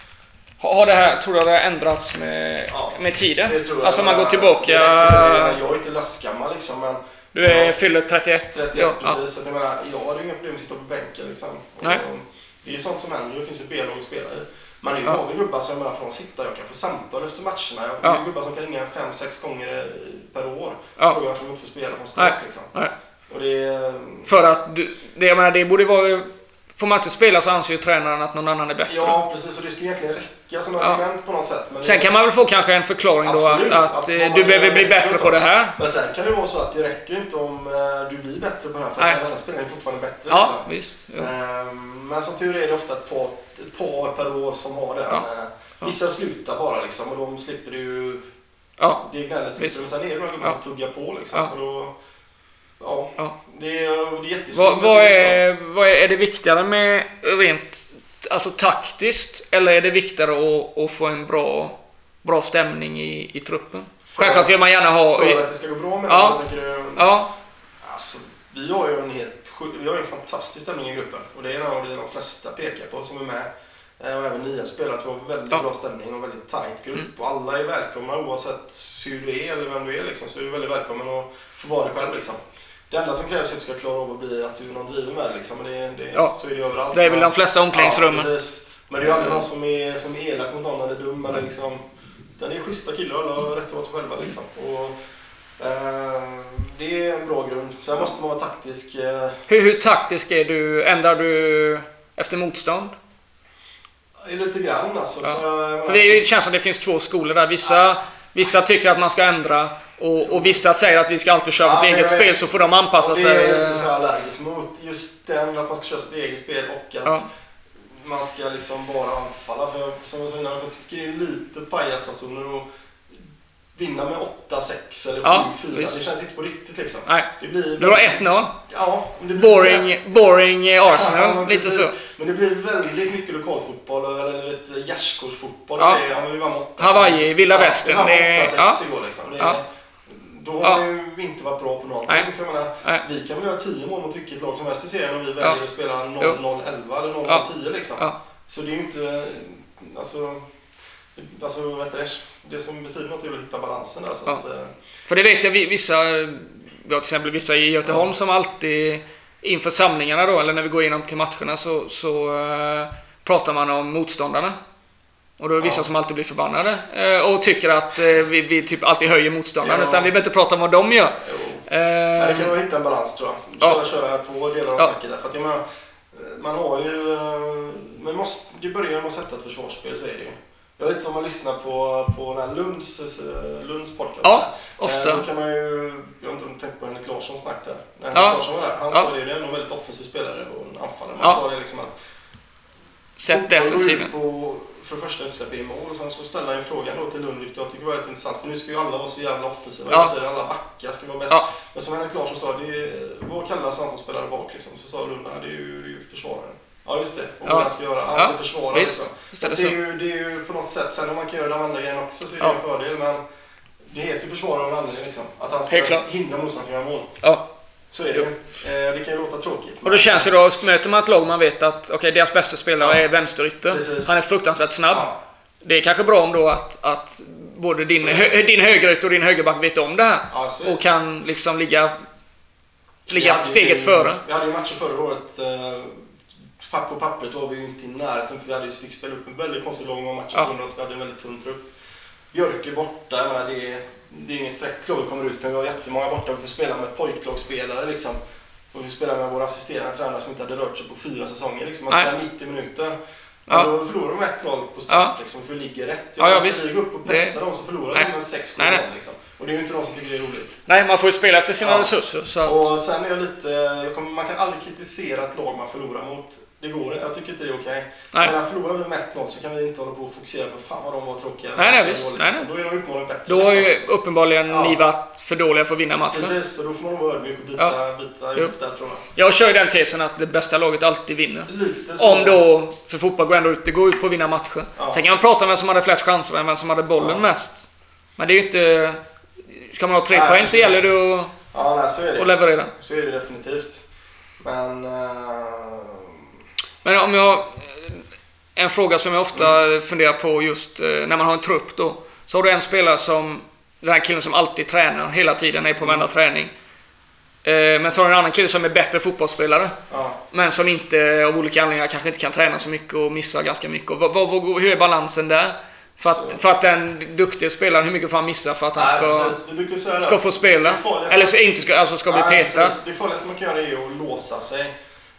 Har det här, tror du det har ändrats med, ja, med tiden? Det tror jag. Alltså man går tillbaka... Jag är inte lastgammal liksom, men... Du är jag, fyller trettioett. trettioett, ja, precis. Ja. Så jag menar, jag har ju inga problem att sitta på bänken liksom. Nej. Det är ju sånt som händer, det finns ett B-lag att spela i. Men nu ja. har vi gubbar som är från att sitta, jag kan få samtal efter matcherna. Jag har ja. gubbar som kan ringa fem sex gånger per år. Ja. Frågar varför de inte får spela från start liksom. Nej. Och det... För att, du, det, jag menar, det borde vara... Får man inte spela så anser ju tränaren att någon annan är bättre. Ja, precis. Och det skulle egentligen räcka som argument ja. på något sätt. Men sen det... kan man väl få kanske en förklaring absolut, då att, att du behöver bli bättre på det här. Men sen kan det vara så att det räcker inte om uh, du blir bättre på det här. För att den andra spelaren är fortfarande bättre. Ja, liksom. visst. Ja. Um, men som tur är det ofta ett par, ett par per år som har den. Ja. Uh, vissa ja. slutar bara liksom. Och de slipper ju... Ja. Det är gnälligt slipper. Men sen är det några ja. som tuggar på liksom. Ja. Och då... Ja, ja. Det, är, det är jättesvårt. Vad, vad, är, vad är, är det viktigare med rent alltså taktiskt eller är det viktigare att, att få en bra, bra stämning i, i truppen? För, självklart vill man gärna ha... För att det ska gå bra med ja. det, tänker du? Ja. Alltså, vi har ju en helt vi har en fantastisk stämning i gruppen och det är något de flesta pekar på som är med. Och även nya spelare att vi har väldigt ja. bra stämning och väldigt tight grupp. Mm. Och alla är välkomna oavsett hur du är eller vem du är liksom, så är du väldigt välkommen att få vara dig själv liksom. Det enda som krävs för att du ska klara av att bli att du är någon driver med det liksom. Men det, det, ja. så är det överallt. Det är väl de flesta omklädningsrummen. Ja, men det är ju aldrig någon som är, som är elak mot någon eller dum eller liksom. Det är schyssta killar och alla har rätt att vara sig själva liksom. Och, eh, det är en bra grund. Sen måste man vara taktisk. Eh. Hur, hur taktisk är du? Ändrar du efter motstånd? Lite grann alltså. Ja. För, för det känns som det finns två skolor där. Vissa, vissa tycker att man ska ändra. Och, och vissa säger att vi ska alltid köra ja, vårt eget är, spel så får de anpassa sig. Det är jag lite så allergisk mot just den att man ska köra sitt eget spel och att ja. man ska liksom bara anfalla. För jag, som jag sa innan, så tycker det är lite pajasfasoner att vinna med åtta sex eller ja, sju fyra. Det känns inte på riktigt liksom. Nej. Det blir det var ett noll. Ja, det blir boring, boring Arsenal, ja, lite så. Men det blir väldigt mycket lokalfotboll eller lite gärdsgårdsfotboll. Ja. Ja, vi vann åtta. Hawaii, Villa ja, Västern. Vi vann åtta sex ja. igår liksom. Det, ja. Då har ja. vi inte varit bra på någonting. Nej. För jag menar, Nej. vi kan väl göra tio mål mot vilket lag som helst i serien och vi väljer ja. att spela noll noll elva eller noll noll tio ja. liksom. Ja. Så det är ju inte... Alltså, alltså vad heter det? Det som betyder något är att hitta balansen där. Så ja. att, för det vet jag, vissa... Vi har till exempel vissa i Göteborg ja. som alltid inför samlingarna då, eller när vi går igenom till matcherna så, så uh, pratar man om motståndarna. Och då är det vissa ja. som alltid blir förbannade uh, och tycker att uh, vi, vi typ alltid höjer motståndarna, ja. utan vi behöver inte prata om vad de gör. Uh, ja, det kan nog hitta en balans tror jag. Köra, ja. köra två delar av ja. snacket där. För att jag menar, man har ju... Man måste, det börjar med att sätta ett försvarsspel, så är det ju. Jag vet inte om man lyssnar på, på den här Lunds, Lunds podcast. Ja, ofta. Då kan man ju, jag har inte tänkt på Henrik Larsson snack där. När Henrik ja. Larsson var där, han sa ja. det, det är en väldigt offensiv spelare och en anfallare. Man ja. sa det liksom att sätt defensiven. På, för det första inte släppa in mål och sen så ställer jag en fråga då till Lundvik jag tycker det var väldigt intressant för nu ska ju alla vara så jävla offensiva ja. hela tiden, alla backar ska vara bäst. Ja. Men som Henrik Larsson sa, det är, vad kallas han som spelade bak liksom? Så sa Lund, det är ju, det är ju försvararen. Ja just det, och ja. vad han ska göra, han ska ja. försvara liksom. Så det, är ju, det är ju på något sätt, sen om man kan göra de andra grejerna också så är det ja. en fördel, men det heter ju försvara av en anledning liksom. Att han ska hindra motståndaren från att göra mål. Ja. Så är det ju. Eh, det kan ju låta tråkigt. Och då känns det då, möter man ett lag man vet att okay, deras bästa spelare ja. är vänsterytter. Han är fruktansvärt snabb. Ja. Det är kanske bra om då att, att både din, hö, din högerytter och din högerback vet om det här. Ja, och kan liksom ligga ligga steget ju, före. Vi hade ju matcher förra året. Eh, på pappret var vi ju inte i närheten, för vi hade ju fick spela upp en väldigt konstig lång match på grund av att vi hade en väldigt tunn trupp. Björk är borta, men det är, det är inget fräckt lag vi kommer ut med. Vi har jättemånga borta. Vi får spela med pojklagsspelare liksom. Och vi spelar med våra assisterande tränare som inte hade rört sig på fyra säsonger liksom. Man spelar nittio minuter. Ja. Då förlorar de ett noll på straff, ja. Liksom, för vi ligger rätt. Jag ja, ja, ska vi gå upp och pressa det... dem så förlorar de med sex sju noll liksom. Och det är ju inte de som tycker det är roligt. Nej, man får ju spela efter sina ja. resurser. Så att... Och sen är jag lite... Jag kommer, man kan aldrig kritisera ett lag man förlorar mot. Det går, jag tycker inte det är okej. Men när förlorar vi med ett noll så kan vi inte hålla på och fokusera på fan vad de var tråkiga. Nej, nej, visst. Nej, nej. Då är de utmaningen bättre. Då har ju liksom. uppenbarligen ja. ni varit för dåliga för att vinna matchen. Precis, och då får man vara ödmjuk och bita, ja. bita upp där, tror jag. Jag kör ju den tesen att det bästa laget alltid vinner. Lite så. Om då, för fotboll går ändå ut, det går ut på att vinna matcher. Ja. Sen kan man prata om vem som hade flest chanser än vem som hade bollen ja. mest. Men det är ju inte... Ska man ha tre nej, poäng så gäller det att, ja, nej, så är det. att leverera. Så är det definitivt. Men... Uh... Men om jag... En fråga som jag ofta mm. funderar på just när man har en trupp då. Så har du en spelare som... Den här killen som alltid tränar hela tiden, är på varenda mm. träning. Men så har du en annan kille som är bättre fotbollsspelare. Ja. Men som inte av olika anledningar kanske inte kan träna så mycket och missar ganska mycket. Och vad, vad, hur är balansen där? För att, för att den duktiga spelaren, hur mycket får han missa för att han nej, ska, ska få spela? Eller så inte ska, alltså ska bli nej, petad? Precis. Det farligaste man kan göra är att låsa sig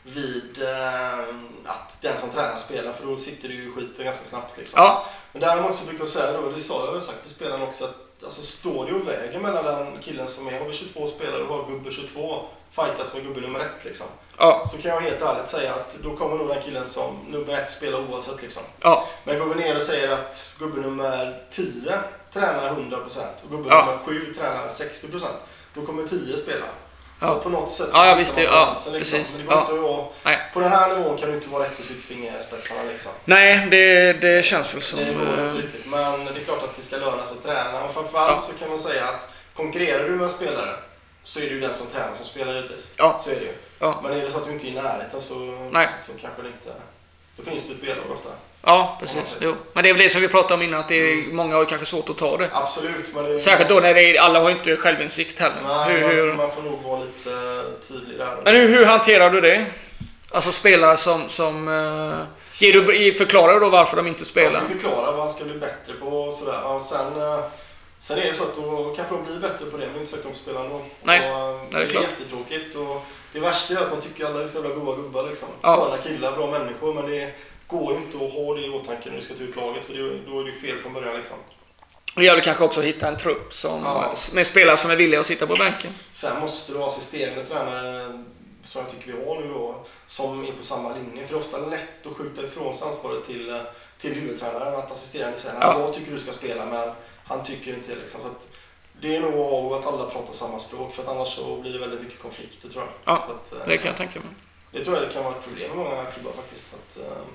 vid eh, att den som tränar spelar, för då sitter du ju skiten ganska snabbt liksom. Ja. Men däremot så brukar jag säga då, det sa jag väl sagt till spelaren också, att alltså, står det och väger mellan den killen som är över tjugotvå spelare och har gubbe tjugotvå fightas med gubbe nummer ett liksom. Ja. Så kan jag helt ärligt säga att då kommer nog den killen som nummer ett spelar oavsett liksom. Ja. Men går vi ner och säger att gubbe nummer tio tränar hundra procent och gubbe ja. nummer sju tränar sextio procent, då kommer tio spela. Ja. Så på något sätt så ja, visst, man balansen, ja, liksom. Men det går ja. inte att vara, på den här nivån kan du inte vara rättvis ut fingerspetsarna liksom. Nej, det, det känns väl som... Det går inte riktigt, men det är klart att det ska löna sig att träna. Och framförallt ja. så kan man säga att konkurrerar du med en spelare så är det ju den som tränar som spelar givetvis. Ja. Så är det ju. Ja. Men är det så att du inte är i närheten så, så kanske det inte... Då finns det ett B-lag ofta. Ja, precis. Jo. Men det är väl det som vi pratade om innan, att det är, mm. många har kanske svårt att ta det. Absolut. Men det är, särskilt då när det är, alla har inte självinsikt heller. Nej, hur, man, hur... man får nog vara lite tydlig där. Men hur, hur hanterar du det? Alltså spelare som... som uh, ger du, förklarar du då varför de inte spelar? Jag får förklara vad han ska bli bättre på och sådär. Och sen, uh, sen är det så att då kanske de blir bättre på det, men inte så att de spelar ändå. Nej, och, uh, det är, det är jättetråkigt. Och det värsta är att man tycker alla är så jävla goda gubbar liksom. Ja. Sköna killar, bra människor, men det går ju inte att ha det i åtanke när du ska ta ut laget, för det, då är det fel från början liksom. Och jag vill kanske också hitta en trupp som, ja. med spelare som är villiga att sitta på bänken. Sen måste du ha assisterande tränare, som jag tycker vi har nu då, som är på samma linje. För det är ofta lätt att skjuta ifrån sig ansvaret till, till huvudtränaren, att assisterande säger ja. jag tycker du ska spela, men han tycker inte det liksom. Så att det är nog att alla pratar samma språk, för att annars så blir det väldigt mycket konflikter, tror jag. Ja, så att, det kan jag tänka mig. Det tror jag det kan vara ett problem med många klubbar faktiskt, att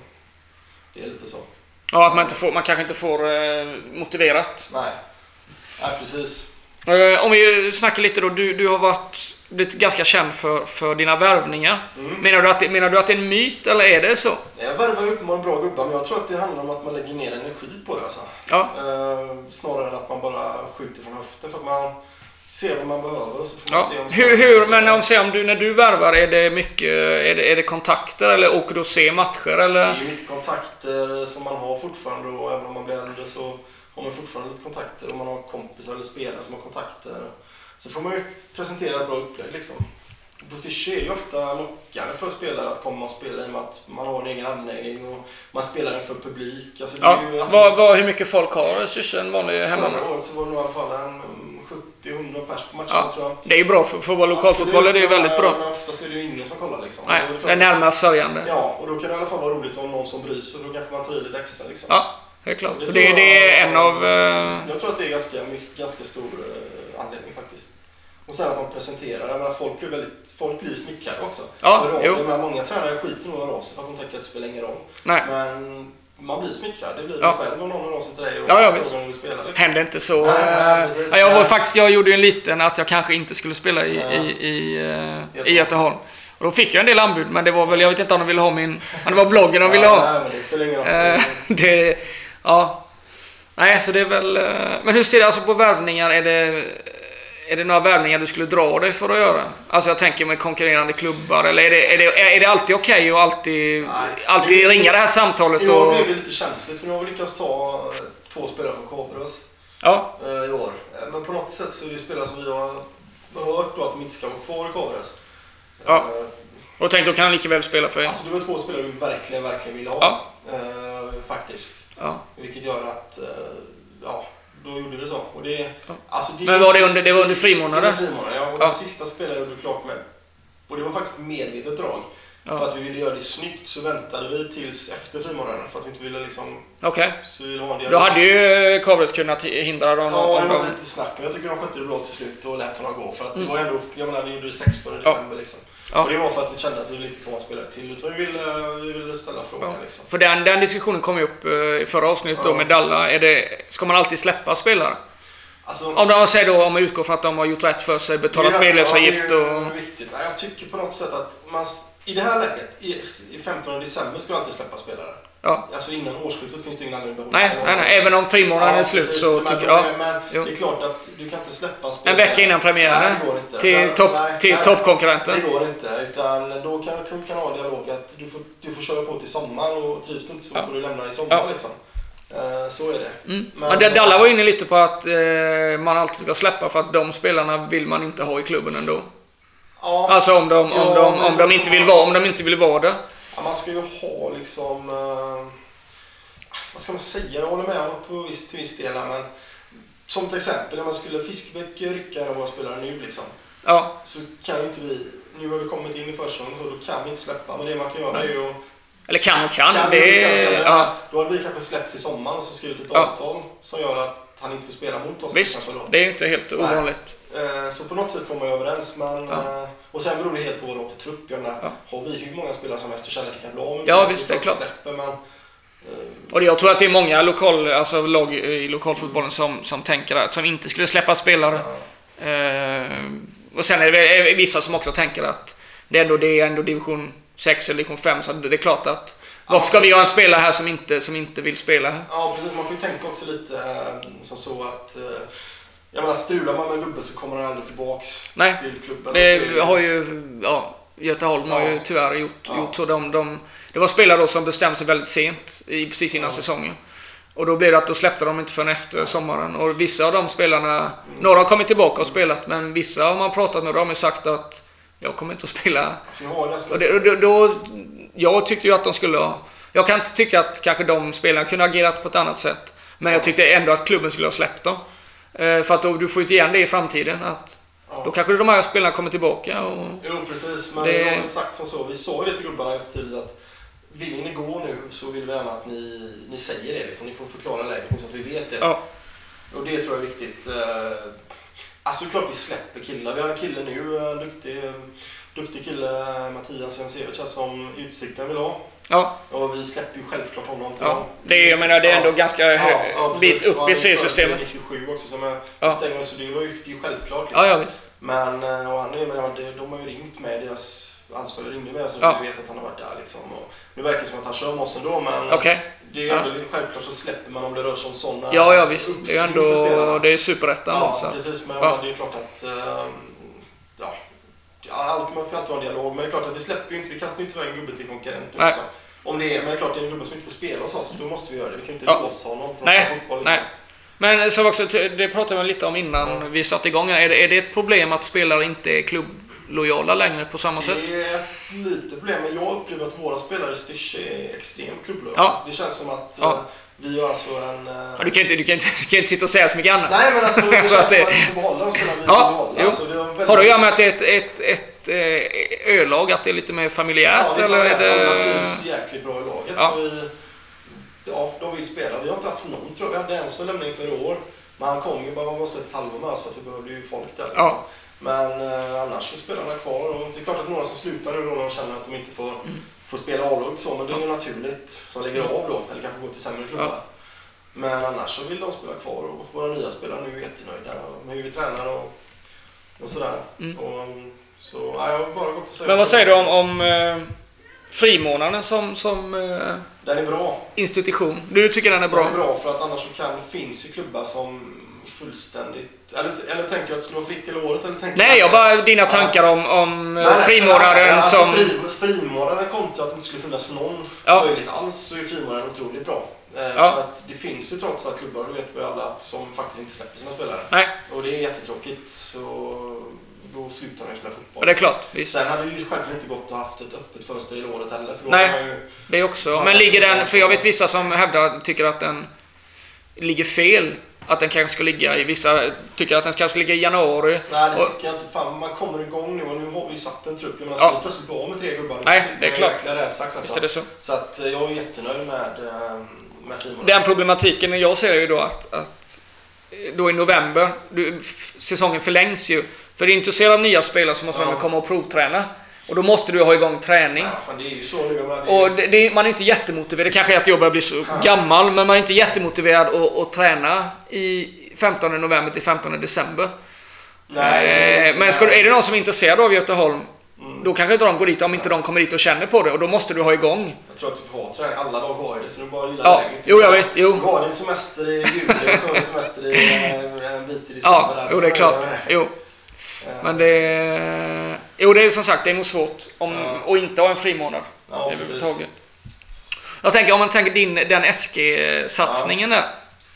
det är lite så. Ja, att man, inte får, man kanske inte får eh, motiverat. Nej. Nej, precis. Eh, om vi snackar lite då, du, du har varit blivit ganska känd för, för dina värvningar. Mm. Menar, du att, menar du att det är en myt, eller är det så? Jag värvar ju upp en bra gubbar, men jag tror att det handlar om att man lägger ner energi på det. Alltså. Ja. Eh, snarare än att man bara skjuter från höften, för att man ser vad man behöver och så får man ja. se om... Hur, hur, men om, se, om du, när du värvar, är det mycket är det, är det kontakter eller åker du och ser matcher? Eller? Det är mycket kontakter som man har fortfarande, och även om man blir äldre så har man fortfarande lite kontakter, och man har kompisar eller spelare som har kontakter. Så får man ju presentera ett bra upplägg liksom. På Styrsö är ju ofta lockande för spelare att komma och spela, i och med att man har en egen anläggning och man spelar inför publik. Alltså, ja. det är ju, alltså, vad, vad, hur mycket folk har Styrsö en vanlig hemmamatch? Förra året så var det nog i alla fall en sjuttio till hundra pers på matchen, ja. tror jag. Det är ju bra för, för att vara lokalfotboll, är det ju väldigt bra. Men oftast är det ju ingen som kollar liksom. Nej, det är närmast sörjande. Ja, och då kan det i alla fall vara roligt om någon som bryr sig, och då kanske man tar i lite extra liksom. Ja, helt klart. Det, det, det är en av... Uh... Jag tror att det är ganska, ganska stor uh, anledning faktiskt. Och sen att man presenterar, jag menar, folk blir väldigt, folk blir smickrade också. Ja, jo. Jag menar, många tränare skiter nog av sig för att de tänker att det spelar ingen roll. Nej. Men man blir smickrad, det blir ja. själv om någon av sig till dig och ja, ja, frågar om du spelar. Liksom. Hände inte så. Nej, nej, ja, jag var faktiskt, jag gjorde ju en liten att jag kanske inte skulle spela i, ja. i, i, uh, i Göteborg. Och då fick jag en del anbud, men det var väl, jag vet inte om de ville ha min, men det var bloggen de ville ja, ha. Nej, men det spelar ingen roll. Uh, det, ja. Nej, så det är väl, uh, men hur ser det alltså på värvningar, är det... är det några värvningar du skulle dra dig för att göra? Alltså jag tänker med konkurrerande klubbar, eller är det, är det, är det alltid okej okay och alltid, Nej, alltid det, ringa det här samtalet? I år och... blev det lite känsligt, för nu har vi lyckats ta två spelare från Kåberös ja. i år. Men på något sätt så är det spelare som vi har hört då att de inte ska vara kvar i Kåberös. Ja. Och tänk, då kan han lika väl spela för er. Alltså det var två spelare vi verkligen, verkligen ville ha. Ja. Uh, faktiskt. Ja. Vilket gör att, uh, ja, då gjorde vi så. Och det, ja. alltså det, Men var det under, det var under frimånaden? Under frimånaden, ja. Och den sista spelaren gjorde klart med. Och det var faktiskt ett medvetet drag. Ja. För att vi ville göra det snyggt så väntade vi tills efter frimånaden. För att vi inte ville liksom... Okej. Okay. Då hade ju Kåberös kunnat hindra dem. Ja, om det var de... lite snack. Men jag tycker de skötte det bra till slut och lät honom gå. För att mm. det var ändå, jag menar, vi gjorde det sextonde december ja. liksom. Ja. Och det var för att vi kände att vi ville inte ta en spelare till, utan vi ville, vi ville ställa frågan. Ja. Liksom. För den, den diskussionen kom ju upp i förra avsnittet ja. då med Dalla. Är det, ska man alltid släppa spelare? Alltså, om de säger då, om man utgår från att de har gjort rätt för sig, betalat medlemsavgift och... Det är viktigt. Nej, jag tycker på något sätt att man, i det här läget, i, i femtonde december ska man alltid släppa spelare. Ja. Alltså innan årsskiftet finns det ingen anledning att nej, nej, nej, även om frimånaden ja, är slut precis, så tycker jag... Men ja. det är klart att du kan inte släppa spelare... En vecka innan premiären? Nej, det går inte. Till, topp, till toppkonkurrenten? Det går inte, utan då kan du kan ha dialog att du får, du får köra på till sommar och trivs du inte så ja. får du lämna i sommar ja. liksom. Uh, så är det. Mm. Men, men Dalla var inne lite på att uh, man alltid ska släppa för att de spelarna vill man inte ha i klubben ändå. Ja. Alltså om de, om ja, de, om de inte vill vara, om de inte vill vara det. Ja, man ska ju ha liksom... Uh, vad ska man säga? Jag håller med om på viss, till viss del, men som till exempel när man skulle Fiskebäck rycka en av våra spelare nu liksom. Ja. Så kan ju inte vi, nu har vi kommit in i försäsongen så då kan vi inte släppa, men det man kan göra är ju... Eller kan och kan. kan det vi, kan, kan, är, ja. Då hade vi kanske släppt till sommaren och så skrivit ett ja. avtal som gör att han inte får spela mot oss. Visst, det är ju inte helt ovanligt. Så på något sätt kommer jag överens, men... Ja. Och sen beror det helt på vad de för trupp. Jag menar, ja. har vi hur många spelare som helst och känner att vi kan bli av med ja, visst, det är klart. Släpper, men, och jag tror att det är många lokal, alltså lag i lokalfotbollen som, som tänker att som inte skulle släppa spelare. Ja. Eh, och sen är det vissa som också tänker att det är ändå, det är ändå division sex eller division fem, så det är klart att varför ska vi ha en spelare här som inte, som inte vill spela här? Ja, precis. Man får ju tänka också lite äh, som så att äh, jag menar, strular man med gubben så kommer han aldrig tillbaks Nej, till klubben. Det, det har ju, ja, Göteholm ja. har ju tyvärr gjort, ja. gjort så. De, de, det var spelare då som bestämde sig väldigt sent, i, precis innan ja. säsongen. Och då blev det att då släppte de inte förrän efter ja. sommaren. Och vissa av de spelarna, mm. några har kommit tillbaka och spelat, men vissa har man pratat med, de har sagt att jag kommer inte att spela. Ja, ganska... och det, då, då, jag tyckte ju att de skulle ha... Jag kan inte tycka att kanske de spelarna kunde ha agerat på ett annat sätt. Men jag tyckte ändå att klubben skulle ha släppt dem. Eh, för att då, du får inte igen det i framtiden. Att ja. Då kanske de här spelarna kommer tillbaka. Och jo, precis. Men det... vi har sagt som så. Vi sa ju det till gubbarna ganska tidigt att vill ni gå nu så vill vi gärna att ni, ni säger det. Liksom. Ni får förklara läget så att vi vet det. Ja. Och det tror jag är viktigt. Alltså klart vi släpper killar. Vi har en kille nu, en duktig, duktig kille, Mattias Jönsevic, som Utsikten vill ha. Ja. Och vi släpper ju självklart honom till ja. Det är, jag menar, det är ändå ja. ganska ja, ja, bit upp i C-systemet. nittiosju också som är ja. stängd, så det var ju, det är ju självklart liksom. Ja, ja, visst. Men och han är med, de har ju ringt med deras ansvariga ringde med så ja. vi vet att han har varit där liksom. Och nu verkar det som att han kör med oss ändå, men okay. det är ändå ja. självklart så släpper man om det rör sig om sådana. Ja, ja visst. Det är ändå det är superrättan. Ja, så. precis, men ja. det är klart att ja, allt man får alltid ha en dialog, men det är klart att vi släpper ju inte, vi kastar ju inte iväg en gubbe till konkurrent liksom. Om det är, men det är klart det är en gubbe som inte får spela hos oss, då måste vi göra det. Vi kan inte ja. låsa honom från nej. fotboll liksom. Nej. Men så också, det pratade vi lite om innan ja. vi satte igång. Är det, är det ett problem att spelare inte är klubblojala längre på samma det sätt? Det är ett litet problem, men jag upplever att våra spelare i Styrsö är extremt klubblojala. Ja. Det känns som att ja. vi har alltså en... Ja, du, kan inte, du, kan inte, du kan inte sitta och säga så mycket annat. Nej, men alltså det känns som att vi får behålla de spelarna vi ja. vill behålla. Alltså, det väldigt... Har det att göra med att det är ett, ett, ett, ett ölag, att det är lite mer familjärt? Ja, det är eller är det... alla trivs jäkligt bra i laget. Ja. Och vi, ja, de vill spela. Vi har inte haft någon, tror jag. Vi hade en som lämnade inför i år. Men han kom ju bara, man var ett halvår med oss för att vi behövde ju folk där. Liksom. Ja. Men eh, annars är spelarna kvar. Och det är klart att några som slutar nu då när de känner att de inte får, mm. får spela avlaget så. Men det är ju naturligt som lägger av då. Eller kanske går till sämre klubbar. Ja. Men annars så vill de spela kvar. Och våra nya spelare nu är jättenöjda med hur vi tränar och, och sådär. Mm. Och, så ja, jag har bara gått och säga. Men vad säger du om, om eh, frimånaden som, som eh, den är bra. Institution? Du tycker den är bra? Den är bra för att annars så kan, finns ju klubbar som fullständigt... Eller, eller tänker du att det skulle vara fritt hela året? Eller tänker Nej, jag bara dina tankar ja. om, om frimånaden alltså, som... Fri, frimånaden kontra att det inte skulle finnas någon ja. möjlighet alls, så är frimånaden otroligt bra. Eh, ja. För att det finns ju trots allt klubbar, det vet vi alla, att som faktiskt inte släpper sina spelare. Nej. Och det är jättetråkigt, så då slutar de ju spela fotboll. Ja, det är klart. Visst. Sen hade det ju självklart inte gått att haft ett öppet fönster i året heller. För då Nej, ju det är också. Men ligger den, för jag vet vissa som hävdar, tycker att den ligger fel. Att den kanske ska ligga i vissa, tycker att den kanske ska ligga i januari. Nej, det tycker jag inte. Fan, man kommer igång nu och nu har vi satt en trupp. Men man ja. ska plötsligt bli av med tre gubbar. Nej, det är klart. Rävsax, alltså. Är det så. Så att jag är jättenöjd med, med frimånaden. Den problematiken jag ser är ju då att, att då i november, du, säsongen förlängs ju. För det är intresserade av nya spelare som måste ja. komma och provträna. Och då måste du ha igång träning. Ja, fan, det är ju så nu. Det är... Och det, det, man är inte jättemotiverad. Det kanske är att jag börjar bli så ja. gammal. Men man är inte jättemotiverad att, att träna i femtonde november till femtonde december. Nej, eh, men ska, är det någon som är intresserad av Göteholm, mm. då kanske inte de går dit om inte de kommer dit och känner på det. Och då måste du ha igång. Jag tror att du får ha träning. Alla dagar har det, så du bara gillar ja. läget. Jo, jag vet. Jo. Du har din semester i juli och så har du semester i en bit i december. Ja, där. Jo, det är klart. Jo. Men det... Jo, det är som sagt, det är nog svårt om, ja. att inte ha en frimånad. Ja, precis. Jag tänker, om man tänker din, den S G-satsningen ja.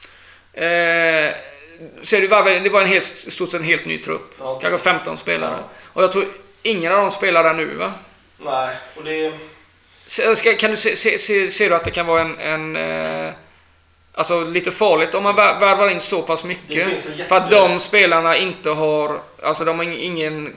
där. Eh, så det var, det var en helt, stort sett en helt ny trupp. Ja, kanske femton spelare. Ja. Och jag tror ingen av dem spelar där nu, va? Nej, och det... Ska, kan du se, se, se, ser du att det kan vara en... en eh, alltså lite farligt om man värvar in så pass mycket. Jätte... För att de spelarna inte har... Alltså de har ingen...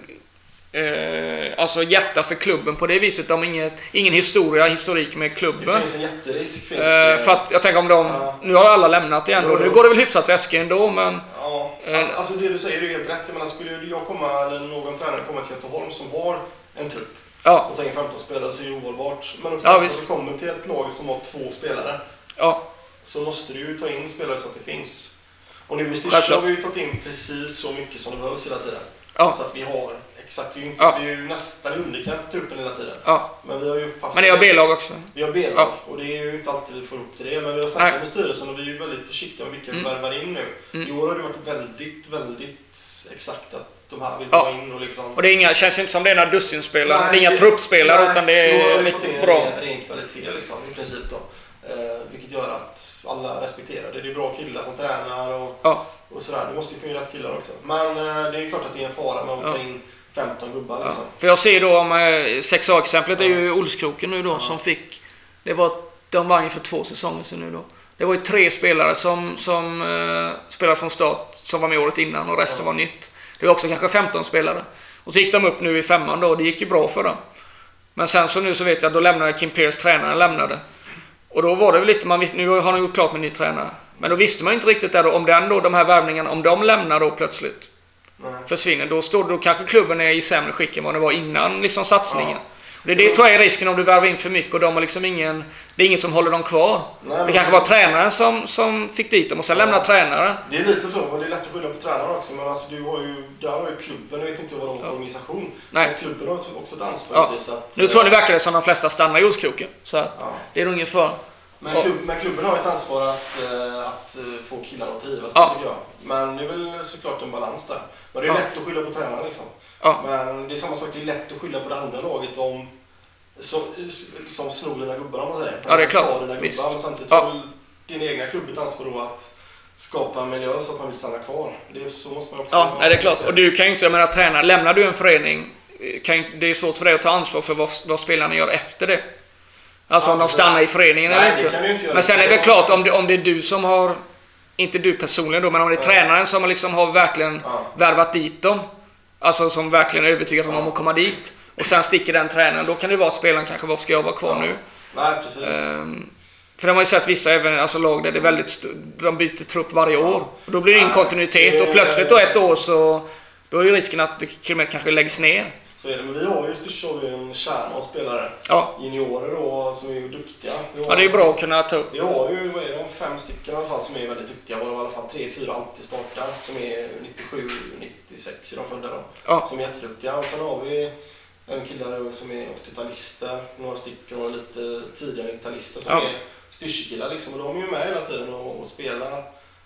Eh, alltså hjärta för klubben på det viset. De har inget, ingen historia, historik med klubben. Det finns en jätterisk. Finns eh, för att jag tänker om de... Ja. Nu har alla lämnat igen då. Nu går det väl hyfsat för S G ändå, men... Ja, alltså, alltså det du säger är helt rätt. Jag menar, skulle jag komma, eller någon tränare komma till Göteholm som har en trupp ja. och ta in femton spelare, så är det ohållbart. Men om ja, du kommer till ett lag som har två spelare ja. så måste du ju ta in spelare så att det finns. Och nu i Styrsa har vi ju tagit in precis så mycket som det behövs hela tiden. Ja. Så att vi har exakt, vi är ju, inte, ja. vi är ju nästan underkant i truppen hela tiden. Ja. Men vi har ju haft Men ni har B-lag också? Vi har B-lag ja. och det är ju inte alltid vi får upp till det. Men vi har snackat Nej. med styrelsen och vi är ju väldigt försiktiga med vilka mm. vi värvar in nu. Mm. I år har det varit väldigt, väldigt exakt att de här vill ja. in och liksom... Och det är inga, känns ju inte som det är några dussinspelare, det är inga truppspelare nej, utan det är mycket bra. Ren, ren kvalitet liksom, i princip då. Eh, vilket gör att alla respekterar det. Det är bra killar som tränar och, ja. och sådär. Det måste ju få rätt killar också. Men eh, det är klart att det är en fara med att ja. ta in femton gubbar liksom. Ja. För jag ser då om eh, sex A-exemplet ja. är ju Olskroken nu då ja. som fick... Det var, de vann ju för två säsonger sedan nu då. Det var ju tre spelare som, som eh, spelade från start som var med året innan och resten ja. var nytt. Det var också kanske femton spelare. Och så gick de upp nu i femman då och det gick ju bra för dem. Men sen så nu så vet jag, då lämnade Kim Peers, tränaren, lämnade. Och då var det väl lite, man visste, nu har de gjort klart med ny tränare. Men då visste man inte riktigt där då, om den då, de här värvningarna, om de lämnar då plötsligt Nej. försvinner, då står då kanske klubben är i sämre skick än vad det var innan liksom satsningen. Ja. Det är det tror jag är risken om du värvar in för mycket och de har liksom ingen, det är ingen som håller dem kvar. Nej, det kanske var tränaren som, som fick dit dem och sen ja. lämnar tränaren. Det är lite så, och det är lätt att skylla på tränaren också, men alltså du har ju, där har ju klubben, jag vet inte vad de har för ja. organisation, Nej. men klubben har också ett ansvar. Ja. Så att, nu tror jag det verkar det som de flesta stannar i Olskroken, så ja. det är nog ingen för. Men, klubb, men klubben har ett ansvar att, att få killarna att trivas, ja. tycker jag. Men det är väl såklart en balans där. Men det är ja. lätt att skylla på tränaren liksom. Ja. Men det är samma sak, det är lätt att skylla på det andra laget om som, som snor dina gubbar, om man säger. Ja, det är klart. Tar dina gubbar, men samtidigt ja. har din egna klubb ett ansvar då att skapa en miljö så att man vill stanna kvar. Det är, så måste man också... Ja, nej, det är klart. Och du kan ju inte, jag menar, träna. Lämnar du en förening, kan, det är svårt för dig att ta ansvar för vad, vad spelarna gör efter det. Alltså ja, om de stannar i föreningen nej, eller inte. inte men sen är det väl klart om det, om det är du som har, inte du personligen då, men om det är ja. tränaren som liksom har verkligen ja. värvat dit dem. Alltså som verkligen är övertygad om ja. att komma dit. Och sen sticker den tränaren, då kan det vara att spelaren kanske, varför ska jag vara kvar ja. nu? Nej, precis. Um, för de har ju sett vissa även, alltså lag där det är väldigt st- de byter trupp varje ja. år. Och då blir det en kontinuitet och plötsligt då ett år så då är ju risken att det kilometer kanske läggs ner. Så är det, men vi har ju just har vi en kärna av spelare, ja. juniorer då, som är ju duktiga. Har, ja, det är bra att kunna ta upp. Vi har ju, vad är det, fem stycken i alla fall som är väldigt duktiga, var det i alla fall tre, fyra alltid startar, som är nittiosju, nittiosex i de födda då, ja. som är jätteduktiga. Och sen har vi en killar som är åttio-talister, några stycken och lite tidigare italister som ja. är styrsekillar liksom, och de är ju med hela tiden och, och spelar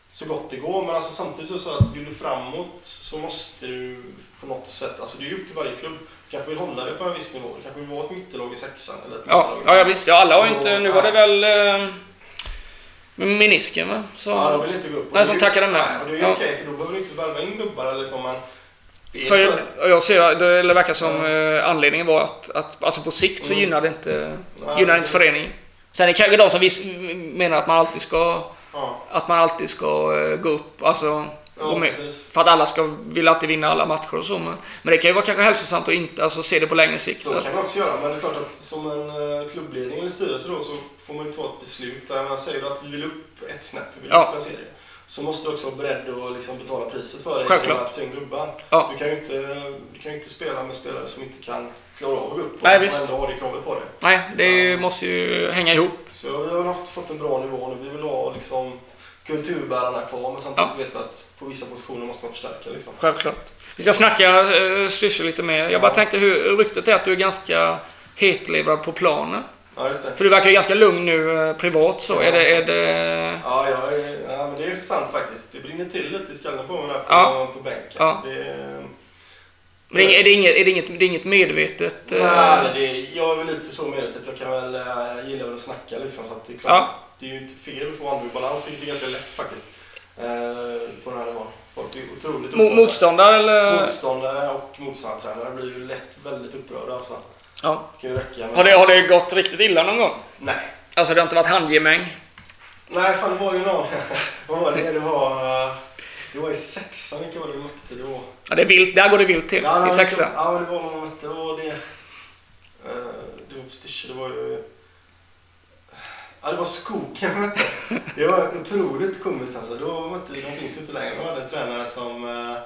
så gott det går. Men alltså samtidigt så är det så att vill du framåt så måste du på något sätt, alltså det är ju upp till varje klubb. Du kanske vill hålla det på en viss nivå. Du kanske vill vara ett mittellag i sexan eller ett ja, mittellag i ja, visst. Ja, alla har inte, och, nu var det väl eh, menisken va? Så, ja, de vill inte gå upp. Nej, som tackade med. Nej, och det är ju ja. okej för då behöver du inte värva in gubbar eller liksom man. För jag, jag ser, det verkar som ja. anledningen var att, att alltså på sikt så mm. gynnar det inte, Nej, gynnar inte föreningen. Sen är det kanske de som vis, menar att man alltid ska ja. att man alltid ska uh, gå upp, alltså ja, gå med. Precis. För att alla ska vill alltid vinna alla matcher och så. Men, men det kan ju vara kanske hälsosamt att inte alltså, se det på längre sikt. Så kan man också göra, men det är klart att som en uh, klubbledning eller styrelse då så får man ju ta ett beslut där man säger att vi vill upp ett snäpp, vi vill ja. upp en serie. Så måste du också vara beredd att liksom betala priset för det. Självklart. Att en gubbar. Ja. Du kan ju inte, du kan ju inte spela med spelare som inte kan klara av att gå upp. Nej, och visst. ändå har det kravet på det. Nej, det ja. måste ju hänga ihop. Så vi har haft, fått en bra nivå nu. Vi vill ha liksom kulturbärarna kvar, men samtidigt ja. vet vi att på vissa positioner måste man förstärka. Liksom. Självklart. Vi ska snacka uh, styrsel lite mer. Jag ja. bara tänkte hur ryktet är att du är ganska hetlevrad på planen. Ja, just det. För du verkar ju ganska lugn nu uh, privat så. Ja. Är det... Är det... Ja, ja, ja, men det är sant faktiskt. Det brinner till lite i skallen på mig där på, ja. på bänken. Ja. Det, men är det inget, är det inget, det är inget medvetet? Nej, men det är, jag är väl lite så medvetet. Jag kan väl äh, gilla väl att snacka liksom, så att det är klart ja. att det är ju inte fel att få andra balans, vilket är ganska lätt faktiskt. Eh, på den här nivån. Folk är otroligt upprörda. Motståndare eller? Motståndare och motståndartränare blir ju lätt väldigt upprörda alltså. Ja. Det kan ju räcka med... har, det, har det gått riktigt illa någon gång? Nej. Alltså det har inte varit handgemäng? Nej, fan det var ju någon. Vad var det? Det var... Det var i sexan, vilka var det vi mötte då? Ja, det är vilt. Där går det vilt till, ja, i sexan. Ja, men det var någon vi mötte. Det var det... Det var på Styrsö, det var ju... Ja, det var Skogen mötte. Det var otroligt komiskt alltså. Då mötte de finns ju inte längre. De hade en tränare som...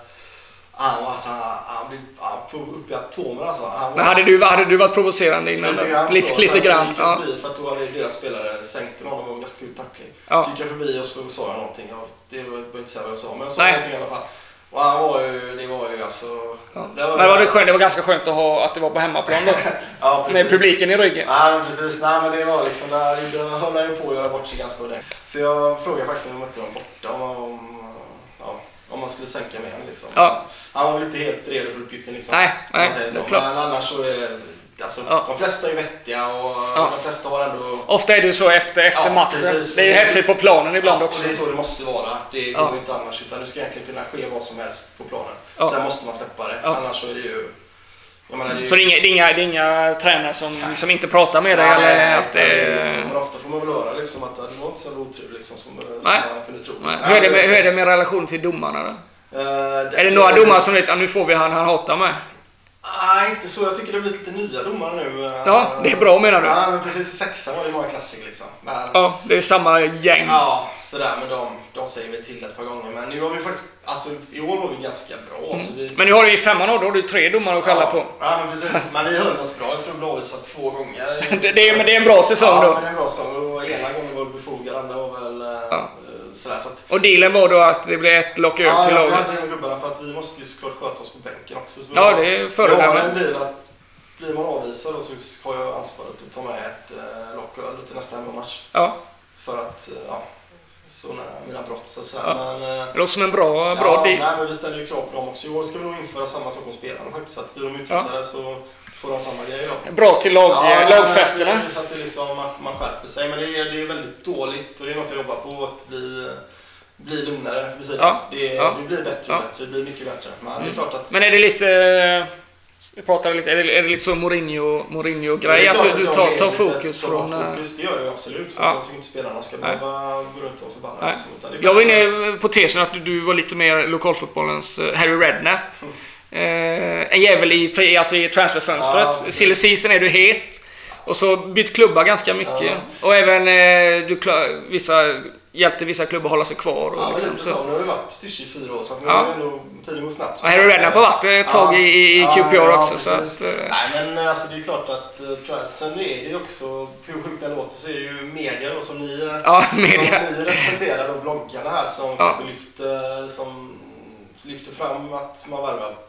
Han var alltså... Han blev på, uppe i atomer alltså. Han var, men hade du, hade du varit provocerande innan? Lite grann. Lite, så, lite sen grann. Så gick jag ja. förbi för att då hade deras spelare sänkt någon och en ganska ful tackling. Ja. Så gick jag förbi och så sa jag någonting. Jag, det var inte säga vad jag sa, men jag sa Nej. någonting i alla fall. Och han var ju, det var ju alltså... Ja. Det var, men var det, skönt, det var ganska skönt att ha att det var på hemmaplan då. ja, med publiken i ryggen. Ja, men precis. Nej, men det var liksom där, då höll han ju på att göra bort sig ganska ordentligt. Så jag frågade faktiskt när vi mötte dem borta om, om, ja, om man skulle sänka med honom liksom. Ja. Han var väl inte helt redo för uppgiften liksom. Nej, nej, säger så. det är klart. Men annars så är alltså, ja. de flesta är vettiga och ja. de flesta har ändå... Ofta är det så efter, efter ja, matchen. Precis. Det är ju hetsigt på planen ibland ja, också. Och det är så det måste vara. Det går ja. inte annars, utan det ska egentligen kunna ske vad som helst på planen. Ja. Sen måste man släppa det. Ja. Annars så är det ju... Jag menar, det är ju... Så det är inga, det är inga, det är inga tränare som, som inte pratar med dig? Ja, eller nej, att, nej, eh... liksom, men ofta får man väl höra liksom, att det var inte så otrevligt liksom, som, som nej. man kunde tro. Nej. Hur, är det med, hur är det med relation till domarna då? Uh, det, är det några domare som vet att nu får vi han, han hatar med? Nej, inte så. Jag tycker det blir lite nya domare nu. Ja, det är bra menar du? Ja, men precis i sexan var det många klassiker liksom. Men, ja, det är samma gäng. Ja, sådär, men de, de säger väl till ett par gånger. Men nu har vi faktiskt, alltså i år var vi ganska bra. Mm. Så vi... Men nu har du i femman då, då har du tre domare att skälla ja, på. Ja, men precis. Men vi höll oss bra. Jag tror vi avvisade två gånger. det, det, är, men det är en bra säsong ja, då? Ja, men det är en bra säsong. Och ena gången var det befogad, andra var väl... Ja. Sådär, så att... Och dealen var då att det blev ett lockout ja, till laget? Ja, jag hade gubbarna för att vi måste ju såklart sköta oss på bänken också. Så ja, det är föredömligt. Jag har en del att blir man avvisad då så har jag ansvaret att ta med ett äh, lockout till nästa hemmamatch. Ja. För att, ja, såna mina brott så att säga. Ja. Men, äh, det låter som en bra, bra ja, deal. Nej, men vi ställer ju krav på dem också. I år ska vi nog införa samma sak med spelarna faktiskt. Så att blir de utvisade ja. så får de samma grej då. Bra till lag, ja, lagfesterna. Ja, så att det liksom, att man skärper sig. Men det är, det är väldigt dåligt och det är något jag jobbar på att bli... bli lugnare vid sidan. Ja, det, ja. det blir bättre och ja. bättre, det blir mycket bättre. Men, mm. det är klart att... Men är det lite, vi pratar lite, är det, är det lite så Mourinho, Mourinho-grej att du, du tar, tar fokus från... Fokus, det gör jag absolut, för ja. jag tycker inte spelarna ska behöva gå runt och förbannade. Liksom, jag var inne på tesen att du, du var lite mer lokalfotbollens uh, Harry Redknapp. Mm. Uh, en jävel i, alltså i transferfönstret. Ja, Silly season är du het. Och så bytt klubbar ganska mycket. Ja. Och även uh, du klar, vissa... hjälpte vissa klubbar att hålla sig kvar. Och ja, liksom, men så. Nu har vi varit Styrsö i fyra år så nu ja. är det nog tiden går snabbt. Och Harry Redknapp har varit ett tag ja. i, i Q P R ja, också. Ja, så att, nej, men alltså, det är klart att uh, sen är det ju också, hur sjukt det låter, så är det ju media då, som ni, ja, media. som ni representerar och bloggarna här som ja. kanske lyfter, som lyfter fram att man värvar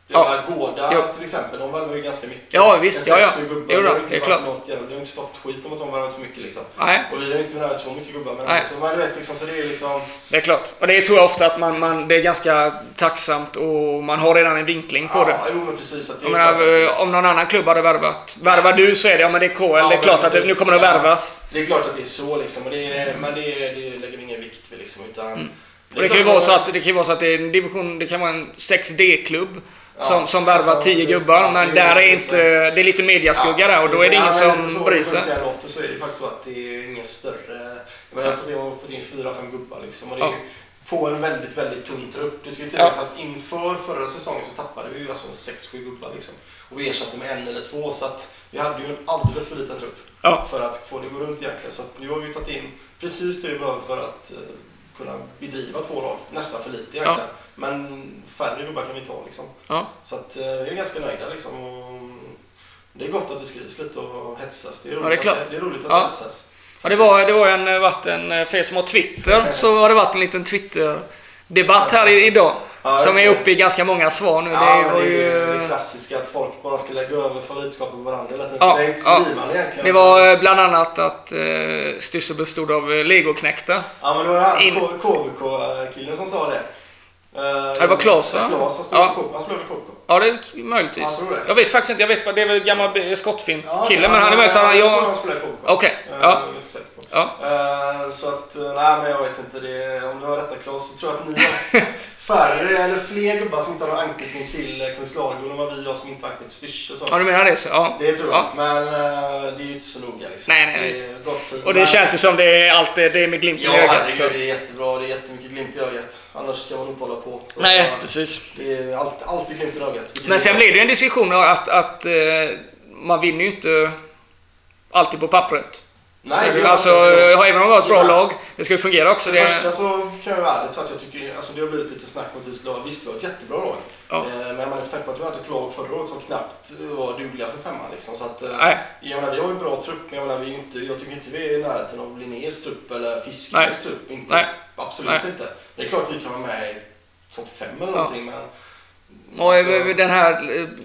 Ja. Gårda jo. till exempel, de värvar ju ganska mycket. Ja, visst. Ja, ja. Gubbar, jo, då, det är klart. Något, det har inte stått ett skit om att de värvat för mycket liksom. Nej. Och vi har ju inte värvat så mycket gubbar. Men alltså, man vet liksom, så det är liksom... Det är klart. Och det tror jag ofta att man, man, det är ganska tacksamt och man har redan en vinkling på ja, det. Ja, jo, men precis. Att det är menar, klart att... Om någon annan klubb hade värvat. Värvar du så är det, ja men det är K L. Ja, det är klart precis. Att det, nu kommer det att värvas. Ja, det är klart att det är så liksom. Och det är, men det, är, det lägger vi ingen vikt vid liksom. Utan... Mm. Det, det, kan ju vara så att, det kan ju vara så att det är en division, det kan vara en sex D-klubb. Ja, som, som värvar tio gubbar, ja, men är där är inte, det är lite mediaskugga ja, där och då är det ingen som bryr sig. Så är det faktiskt så att det är ingen större, jag har fått, fått in fyra, fem gubbar liksom och det är ja. på en väldigt, väldigt tunn trupp. Det ska ju tilläggas ja. att inför förra säsongen så tappade vi ju alltså sex, sju gubbar liksom och vi ersatte med en eller två så att vi hade ju en alldeles för liten trupp ja. för att få det gå runt egentligen. Så att nu har vi tagit in precis det vi behöver för att uh, kunna bedriva två lag, nästan för lite egentligen. Ja. Men färre gubbar kan vi ta liksom. Ja. Så att eh, vi är ganska nöjda liksom. Och det är gott att det skrivs lite och hetsas. Det är roligt, ja, det är klart. Att, det är roligt att ja. det hetsas. Ja, det var, det var en, varit en, för er som har Twitter, så har det varit en liten Twitter-debatt här idag. Ja, som är uppe i ganska många svar nu. Ja, det var det är ju det klassiska att folk bara ska lägga över favoritskap på varandra. Så ja, det är inte så ja. givande egentligen. Det var bland annat att eh, Styrsö bestod av legoknäktar. Ja, men det var han, In... K V K-killen som sa det. Uh, ja, det var Claes, va? Claes, han spelade ja. K V K. Ja, det är möjligtvis. Ja, jag, jag vet faktiskt inte, jag vet bara, det är väl gammal skottfint ja, kille, ja, men han är möjligt att han... Jag tror han spelar K V K. Okej, okay. ja. Ja. Uh, så att, nej men jag vet inte, det, om du har rätta Claes så tror jag att ni har färre eller fler gubbar som inte har någon anknytning till Kungslargården än vad vi har som inte har anknytning till Styrsö. Ja, du menar det så? Ja. Det tror jag, ja. men uh, det är ju inte så noga liksom. Nej, nej, det är gott tid. Och det men... känns ju som det är allt det är med glimt i ja, ögat. Ja, herregud, det är jättebra, det är jättemycket glimt i ögat. Annars ska man inte hålla på. Så nej, bara, precis. Det är alltid, alltid glimt i ögat. Men sen blir det ju en diskussion att, att uh, man vinner ju inte alltid på pappret. Nej, det är alltså, har även om det var ett bra ja. lag, det ska ju fungera också. För det första så kan jag vara ärligt så att jag tycker, alltså det har blivit lite snack om att vi skulle ha, visst det var ett jättebra lag. Ja. Eh, men man får tänka på att vi hade ett lag förra året som knappt var dugliga för femman liksom. Så att, eh, jag menar, vi har en bra trupp, men jag menar, vi är inte, jag tycker inte vi är i närheten av Linnés trupp eller Fiskens trupp. Inte, Nej. Absolut Nej. inte. Det är klart vi kan vara med i topp fem eller någonting, ja. men... Och alltså, den här...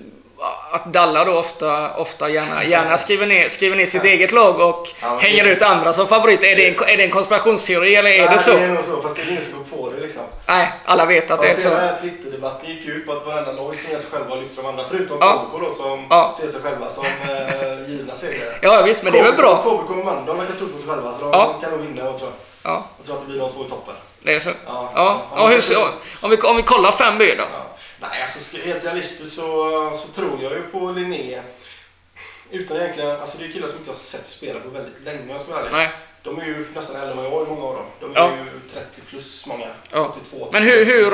att Dalla då ofta, ofta gärna, gärna skriver, ner, skriver ner sitt ja. eget lag och ja, hänger det, ut andra som favorit. Är det en, är det en konspirationsteori eller är nej, det så? Nej, det är nog så. Fast det är ingen som går på det liksom. Nej, alla vet att fast det är så. Den här Twitter-debatten gick ut på att varenda lag ser sig själva och lyfter de andra. Förutom ja. K V K då som ja. ser sig själva som eh, givna segrare. Ja visst, men det är väl bra. K V K och Mölndal verkar tro på sig själva så de ja. kan nog vinna och tror jag. Ja. Jag tror att det blir de två i toppen. Det är så? Ja. ja. ja hur, så, om, vi, om vi kollar fem by då? Ja. Nej, alltså helt realistiskt så, så tror jag ju på Linné. Utan egentligen, alltså det är killar som inte har sett spela på väldigt länge, jag ska vara ärlig. Nej. De är ju nästan äldre än vad jag är, många av dem. De är ja. ju trettio plus många. Ja. åttiotvå, men hur, hur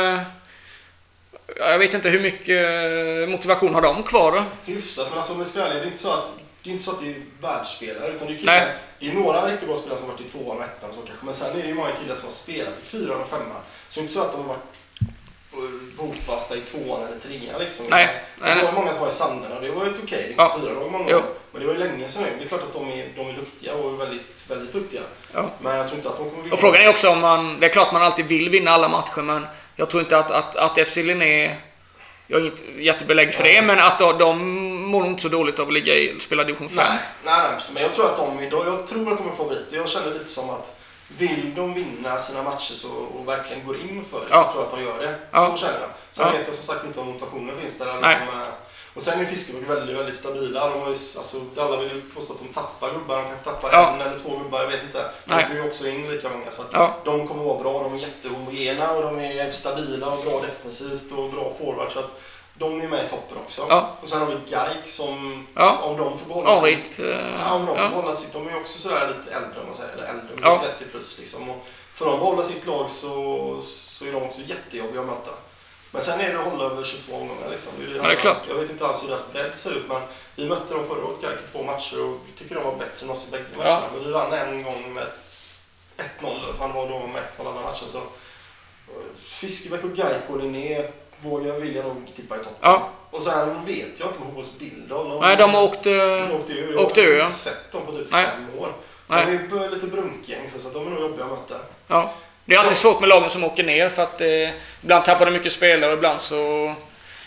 jag vet inte hur mycket motivation har de kvar då? Hyfsat, men alltså om vi ska vara ärlig, det är inte så att det är inte så att det är världsspelare, utan det är killar. Nej. Det är några riktigt bra spelare som har varit i tvåan och ettan så kanske, men sen är det ju många killar som har spelat i fyran och femman. Så det är inte så att de har varit bofasta i tvåan eller trean liksom. Nej, det var nej, nej. många som var i Sanden och det var ju okej, okay. det var ja. fyra lag många år. Men det var ju länge sedan nu. Det är klart att de är, de är duktiga och väldigt, väldigt duktiga. Ja. Men jag tror inte att de kommer vinna. Och frågan är också om man, det är klart man alltid vill vinna alla matcher, men jag tror inte att, att, att F C Linné, jag har inget jättebelägg för ja. det, men att de, de mår inte så dåligt av att ligga i spela division fem. Nej, nej, nej, men jag tror att de, jag tror att de är favoriter. Jag känner lite som att vill de vinna sina matcher så, och verkligen går in för det ja. så tror jag att de gör det. Så ja. känner jag. Sen ja. vet jag som sagt inte om motivationen finns där. Eller de, och sen är Fiskebäck väldigt, väldigt stabila. De har ju, alltså, alla vill ju påstå att de tappar gubbar. De kanske tappar ja. en eller två gubbar, jag vet inte. De får ju också in lika många. Så att ja. de kommer vara bra. De är jättehomogena och de är stabila och bra defensivt och bra forward. Så att de är med i toppen också. Ja. Och sen har vi Gaik som, ja. om de får behålla sitt, sitt, ja, om de får ja. behålla sitt, de är ju också sådär lite äldre om man säger, eller äldre, ja. trettio plus liksom. Och för de behålla sitt lag så, så är de också jättejobbiga att möta. Men sen är det att hålla över tjugotvå omgångar liksom. Det är det ja, det är klart. Jag vet inte alls hur deras bredd ser ut, men vi mötte dem förra året Gaik i två matcher och vi tycker de var bättre än oss i bägge matcherna. Ja. Men vi vann en gång med ett noll, eller fan var då med ett noll andra matchen. Så Fiskebäck och Gaik och Linné vågar vill jag nog tippa i toppen. Ja. Och sen vet jag inte om H B:s Billdal. Nej, de åkte, de åkte ur. Jag åkte har ur, inte ja. sett dem på typ Nej. fem år. Nej. De är lite brunkgäng så att de är nog jobbiga att möta. Ja. Det är alltid svårt med lagen som åker ner för att eh, ibland tappar de mycket spelare och ibland så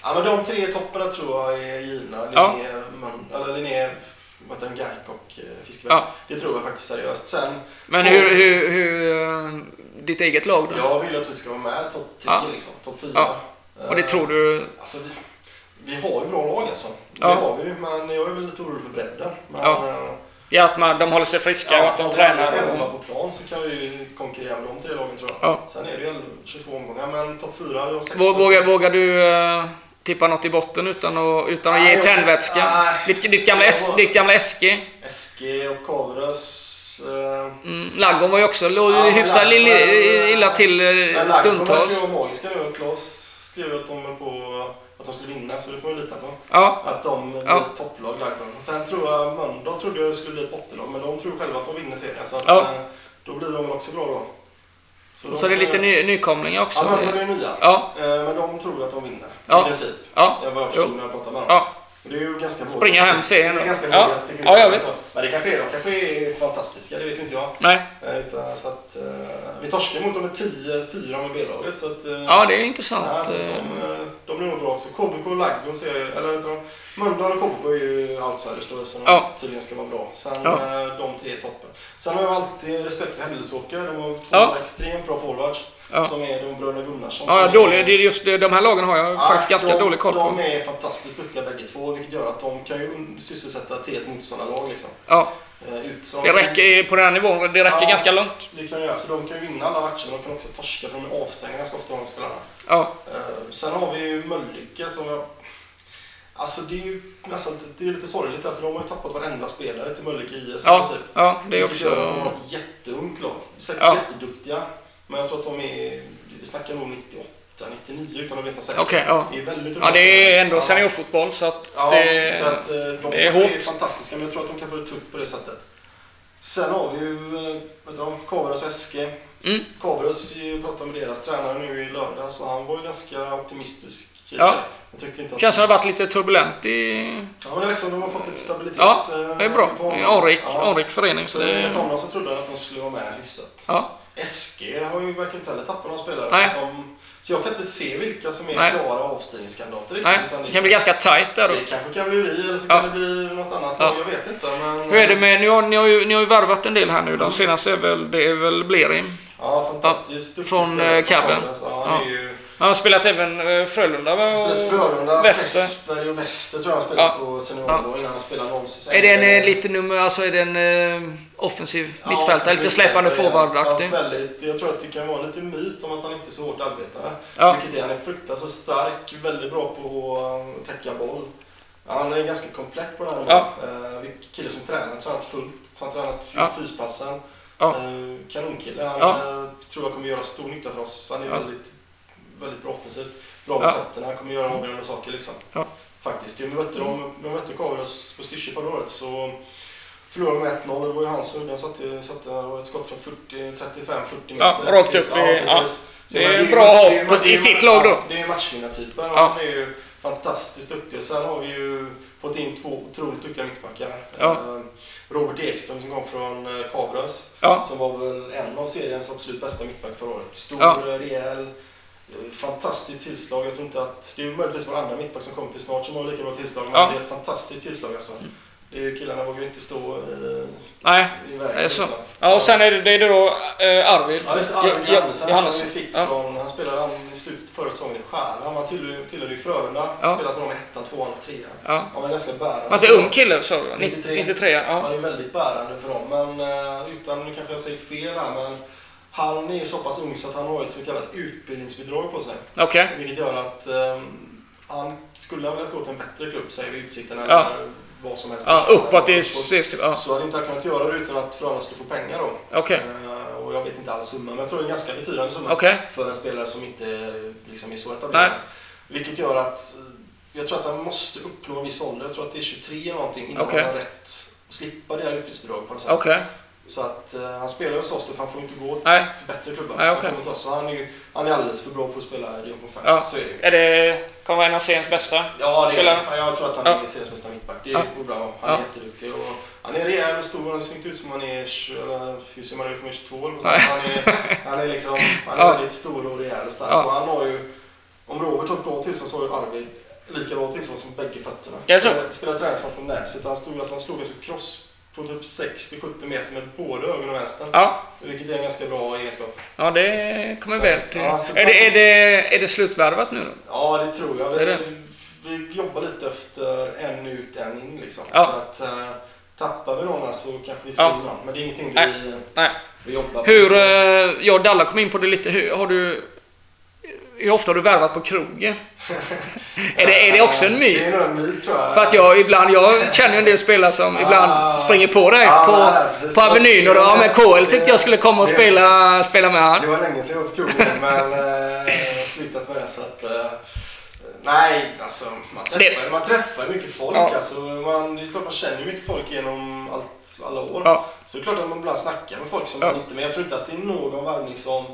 Ja, men de tre topparna tror jag är givna. Linné, Ja. man, eller Linné, vad heter den, Gaik och eh, Fiskebäck. Ja. Det tror jag faktiskt seriöst. Sen, Men på, hur, hur, hur uh, ditt eget lag då? Jag vill att vi ska vara med topp tio, Ja. liksom, topp fyra. Ja. Och det tror du? Alltså, vi, vi har ju bra lag alltså. Det Ja. har vi ju, men jag är väl lite orolig för bredden. Men, Ja. eh, Ja, att man, de håller sig friska och att de om tränar. vi Och... är på plan så kan vi ju konkurrera med de tre lagen tror jag. Ja. Sen är det ju tjugotvå omgångar, men topp fyra, jag har sex. Vågar, vågar du uh, tippa något i botten utan att, utan att Nej, ge jag- tändvätska? nej. Ditt, ditt, gamla S, ditt gamla S G? S G och Kavres. Eh, Mm, Lagom var ju också låg Ja, hyfsat Lagom, illa, men- illa till men uh, Lagom stundtals. verkar ju vara magiska nu. Klas skrev att de är på att de skulle vinna, så det får vi lita på. Ja, Att de blir Ja. topplag, Lagom. Sen tror jag Mölndal trodde jag det skulle bli ett bottenlag, men de tror själva att de vinner serien. Så att, Ja. eh, då blir de väl också bra då. och så är det lite ny, nykomlingar också. Ja, Mölndal är nya. Ja, Eh, men de tror att de vinner. Ja. I princip. ja, Jag bara förstod Jo. när jag pratade med dem. ja. Och det är ju ganska vågat. Springa hem serien Det då. är ganska Ja. vågat. sticka ut Ja, ja, det, visst. så. Men det kanske är, de kanske är fantastiska, det vet inte jag. Nej. Eh, Utan, så att, eh, vi torskar mot dem med tio fyra med B-laget. Så att, eh, Ja, det är intressant. ja, så att de, eh, de blir nog bra också. K B K och Laggo ser jag, eller vet du, Mölndal och K B K är ju outsiders då, så de Ja. tydligen ska vara bra. Sen Ja. eh, de tre är toppen. Sen har jag alltid respekt för Hällesåker. De har två Ja. extremt bra forwards. Ja. Som är de Bröderna Gunnarsson. Ja, som dålig, är- det är just det, de här lagen har jag Ja, faktiskt ganska de, dålig koll på. De är fantastiskt duktiga bägge två, vilket gör att de kan ju sysselsätta ett helt motståndarlag. Liksom. Ja, Eh, ut som, det räcker på den här nivån, det räcker Ja. ganska långt. Det kan göra, så de kan ju vinna alla matcher, men de kan också torska från avstängning ganska ofta, de spelarna. Ja, Eh, sen har vi ju Mölnlycke som jag... Alltså det är ju nästan det är lite sorgligt där, för de har ju tappat varenda spelare till Mölnlycke I S i ja, princip. ja, det är Vilket också... gör att de har ett jätteungt lag. Säkert Ja. jätteduktiga, men jag tror att de är... Vi snackar nog nittioåtta, nittionio utan att veta säkert. Okej, ja. Det är väldigt Ja, det är ändå Ja. seniorfotboll så att Ja, det... så att eh, de det är är, är hårt. fantastiska, men jag tror att de kan få det tufft på det sättet. Sen har vi ju eh, vet du, Kavres och S G. Mm. Kavres, jag pratade med deras tränare nu i lördag, så han var ju ganska optimistisk. Ja. Jag tyckte inte att Känns som det har varit lite turbulent i... Ja, men det verkar som de har fått lite stabilitet. Ja, eh, det är bra. på Det är honom. anrik, Ja. anrik förening. Så Så det... enligt honom så trodde jag att de skulle vara med hyfsat. Ja, S G har ju verkligen inte heller tappat några spelare. Nej. Så, att de, så jag kan inte se vilka som är Nej. klara avstängningskandidater riktigt. nej, utan det kan bli ganska tajt där då. Det kanske kan bli vi, eller så Ja. kan det bli något annat Ja. lag, jag vet inte. Men, Hur är det med... Ni har, ni har, ju, ni har ju värvat en del här nu. De senaste är väl, det är väl Blerim. Ja, fantastiskt duktig Från, spelare eh, Cabben. Kavres. Ja, han Ja. är ju... Han har spelat även eh, Frölunda va? Han har spelat Frölunda, Väster. Västberg och Väster tror jag han spelade Ja. på seniornivå innan han spelade någon säsong. Är det en eh, lite nummer, alltså är det en eh, offensiv Ja, mittfältare, lite släpande mittfältare, forwardaktig? ja. Väldigt, jag tror att det kan vara lite myt om att han inte är så hårt arbetare. Ja. Vilket är, han är fruktansvärt så stark, väldigt bra på att täcka boll. Ja, han är ganska komplett på den här nivån. Ja. Eh, killen som tränar, han har tränat fullt, så han har tränat Ja. fyspassen. Ja. Eh, kanonkille, han Ja. eh, tror jag kommer göra stor nytta för oss. Han är Ja. väldigt, väldigt bra offensivt. Bra med Ja. fötterna, han kommer göra avgörande saker liksom. Ja. Faktiskt. Vi mötte, dem, vi mötte Kavres på Styrsö förra året så förlorade med ett noll. Det var ju hans udden. satte, satte ett skott från fyrtio, trettiofem fyrtio meter. Ja, rakt upp i- Ja, ja. precis. Så Det är men bra ju- att ha det är ju- på- det är ju- i sitt lag då. Ja, det är ju matchvinnartypen och Ja. han är ju fantastiskt duktig. Sen har vi ju fått in två otroligt duktiga mittbackar. Ja. Eh, Robert Ekström som kom från eh, Kavres. Ja. Som var väl en av seriens absolut bästa mittback förra året. Stor, Ja. rejäl, eh, fantastiskt tillslag. Jag tror inte att det är ju möjligtvis vår andra mittback som kommer till snart som har lika bra tillslag. Men Ja. det är ett fantastiskt tillslag alltså. Det är ju, killarna vågar ju inte stå eh, Nej, i vägen. det är så. liksom. Ja, och sen är det, det, är det då eh, Arvid. Ja, just det, Arvid Ja, Johannesson Johannes. som vi fick Ja. från, han spelade han i slutet förra säsongen i Skärhamn. Han tillhörde, tillhörde ju Frölunda, Ja. spelat med dem i ettan, tvåan och trean. Ja. Han var ganska bärande. Alltså ung kille så nittiotre. nittiotre, Så ja. han är väldigt bärande för dem. Men eh, utan, nu kanske jag säger fel här, men han är så pass ung så att han har ett så kallat utbildningsbidrag på sig. Okej. Vilket gör att eh, han skulle ha velat gå till en bättre klubb, säger vi Utsikten eller Ja. vad som helst. Ja, uppåt i Uppåt. C-skriv. Ja. Så hade inte han kunnat göra det utan att Frölunda skulle få pengar då. Okej. Eh, och jag vet inte all summa, men jag tror det är en ganska betydande summa Okej. för en spelare som inte liksom, är så etablerad. Nej. Vilket gör att jag tror att han måste uppnå en viss ålder. Jag tror att det är tjugotre eller någonting innan Okej. han har rätt att slippa det här utbildningsbidraget på något sätt. Okej. Så att eh, han spelar hos oss, för han får inte gå Nej. till bättre klubbar. Nej, Så, okej. han, kommer till oss. Så han, är ju, han är alldeles för bra för att spela i division fem. Ja. Så är det ju. Är det... Kommer vara en av seriens bästa? Ja, det är, Spelare? ja, jag tror att han Ja. är seriens bästa mittback. Det Ja. är bra. Han är Ja. jätteduktig. Och han är rejäl och stor. Han ser inte ut som han är, tjugo, eller hur ser man ut som han är tjugotvå eller så. Nej. Han är, han är, liksom, han är Ja. väldigt stor och rejäl och stark. Ja. Och han har ju, om Robert har ett bra till så har ju Arvid lika bra tillstånd som bägge fötterna. Ja, så. Jag spelade träningsmatch på Näs, utan han stod, alltså, han slog alltså cross på typ sextio till sjuttio meter med både ögon och vänster. Ja. Vilket är en ganska bra egenskap. Ja, det kommer väl till. Ja, är, det, är, det, är det slutvärvat nu då? Ja, det tror jag. Vi, det? vi jobbar lite efter en ut, en in liksom. Ja. Så att äh, tappar vi någon så kanske vi får ja. in någon. Men det är ingenting Nej. vi, Nej. vi jobbar på. Hur, äh, jag och Dalla kom in på det lite. Hur, har du, hur ofta har du värvat på krogen? är, det, är det också en myt? Det är nog en myt, tror jag. För att jag ibland, jag känner ju en del spelare som ah, ibland springer på dig ah, på, nej, på Avenyn och då, ja men K L tyckte jag skulle komma och spela, spela med han. Det var länge sedan jag var på krogen, men äh, slutat med det så att... Äh, nej, alltså man träffar, det, man träffar mycket folk. Ja. Alltså, man, det är klart man känner mycket folk genom allt, alla år. Ja. Så det är klart att man ibland snackar med folk som ja. man inte... Men jag tror inte att det är någon värvning som...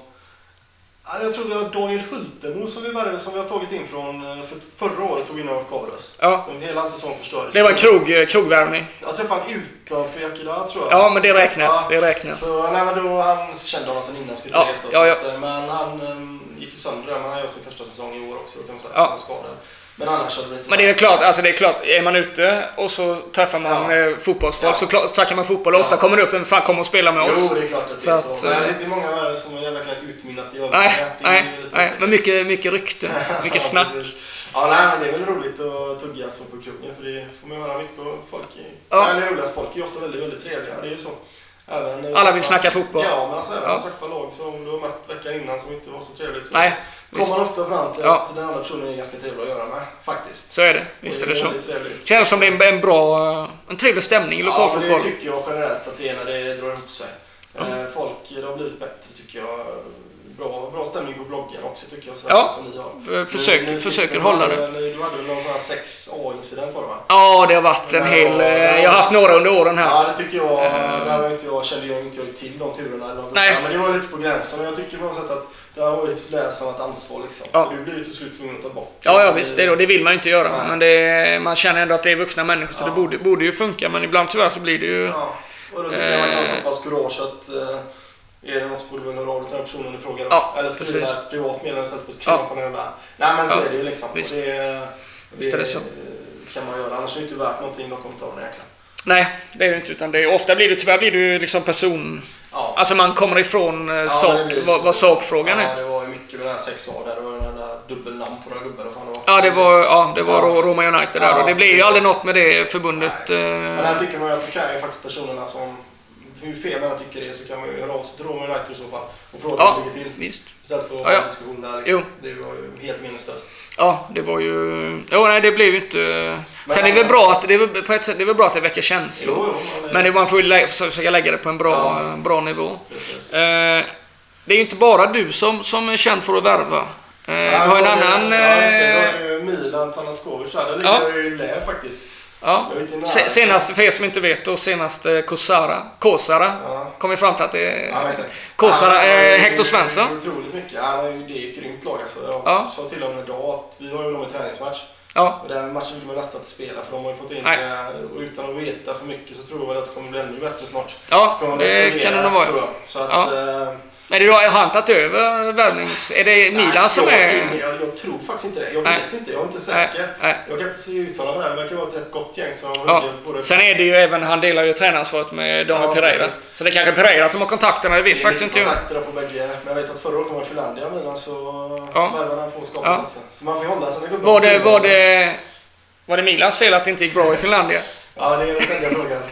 Jag tror vi har Daniel Hultemo som vi, värvade, som vi har tagit in från... För förra året tog vi in av Kavros. Ja. Hela säsongen förstördes. Det var en krog, krogvärvning. Jag träffade han utanför Yakida, tror jag. Ja, men det räknas. Så, det räknas. Så, nej, men då, han kände honom sedan innan skulle ja. resa. Ja, ja. Att, men han um, gick ju sönder där, men han gör sin första säsong i år också. Kan man säga, ja. Han skadad. Men annars hade det inte. Men det är klart, alltså det är klart, är man ute och så träffar man ja. fotbollsfolk, ja. så klart, snackar man fotboll och ja. ofta kommer det upp en fan kommer och spela med oss. Jo, det är klart att det är så. så. Men det är inte många värre som är verkligen utminnat i övrigt. Nej, nej, nej men mycket, mycket rykte, mycket ja, snack. Precis. Ja, nej, men det är väl roligt att tugga så på krogen, för det får man höra mycket och folk i... Ja. Nej, det är roligast, folk är ofta väldigt, väldigt trevliga, det är ju så. Även alla vill snacka fotboll. Ja, men alltså även ja. att träffa lag som du har mött veckan innan som inte var så trevligt. Så nej. kommer man ofta fram till ja. att den andra personen är ganska trevlig att göra med, faktiskt. Så är det, visst är det, det så. Trevligt. Känns som det är en bra, en trevlig stämning i lokalfotboll. Ja, det tycker jag generellt att det är när det drar ihop sig. Ja. Folk, det har blivit bättre tycker jag. Bra, bra stämning på bloggen också tycker jag. Ja, som ni har. försök, ni, ni försöker hålla det. Du hade någon sån här sex A-incident var det va? Ja, det har varit en hel... Ja, jag har haft några under åren här. Ja, det tycker jag. Uh, där var inte jag, kände jag inte jag till de turerna. Eller nej. Men det var lite på gränsen. Och jag tycker på något sätt att det har varit läsarnas ansvar liksom. Ja. För du blir ju till slut tvungen att ta bort. Ja, ja visst. Det, då, det vill man ju inte göra. Nej. Men det, man känner ändå att det är vuxna människor. Så ja. det borde, borde ju funka. Men ibland tyvärr så blir det ju... Ja. Och då tycker uh, jag man kan ha så pass kurage att... Uh, är det något så får du väl höra av dig till den personen du frågar om. Ja, eller skriva ett privat meddelande istället för att skriva ja. på den där. Nej men så ja. är det ju liksom. Visst. Och det, Visst är det så. kan man göra. Annars är det inte värt någonting de kommentarerna egentligen. Nej, det är det inte. Utan det är, ofta blir det tyvärr blir det ju liksom person... Ja. Alltså man kommer ifrån ja, sak, vad, vad sakfrågan ja, är. Ja, det var ju mycket med den här sex A där. Det var ju den där dubbelnamn på några gubbar. Fan det var. Ja, det var, ja, det var ja. Roma United där. Ja, och det blir ju det... aldrig något med det förbundet. Nej. Men här tycker man ju att det kan ju faktiskt personerna som... Hur fel man tycker det så kan man ju höra av sig till Roma United i så fall och fråga ja, hur det ligger till. Visst. Istället för att ja, ha ja. en diskussion där liksom. Det var ju helt meningslöst. Ja, det var ju... Jo, nej, det blev ju inte... Men, Sen är det väl bra att det är, på ett sätt, det är väl bra att det väcker känslor. Jo, jo, men, det... men man får ju lä- försöka lägga det på en bra, ja, bra nivå. Precis. Eh, det är ju inte bara du som, som är känd för att värva. Eh, ja, vi har en annan... Ja, just det. Det var ju Milan Tanaskovic där. Där ligger ja. ju Lä faktiskt. Ja. Se, senast, för er som inte vet då, senast Kosara, Kosara ja. kom vi fram till att det är ja, Kosara, ja, Hector Svensson. Det är otroligt mycket. Ja, det är ett grymt lag alltså. Jag ja. sa till honom idag att vi har ju dem i träningsmatch. Ja. Och den matchen vill man nästan inte spela för de har ju fått in det, och utan att veta för mycket så tror jag väl att det kommer bli ännu bättre snart. Ja, det kan det nog vara. Så att, ja. äh, Men det då har han tagit över värvnings... Är det Milan nej, som jag, är... Jag, jag tror faktiskt inte det. Jag nej. vet inte. Jag är inte säker. Nej. Nej. Jag kan inte uttala mig där. Det verkar vara ett rätt gott gäng som ja. på det. Sen är det ju även... Han delar ju tränaransvaret med Daniel ja, Pereira. Precis. Så det är kanske Pereira som har kontakterna. Det vet det faktiskt inte jag. kontakterna på bägge. Men jag vet att förra året de var i Finlandia Milan så ja. värvade han få skapet ja. också. Så man får hålla sig med var det, var det Var det Milans fel att det inte gick bra i Finlandia? Ja, det är den ständiga frågan.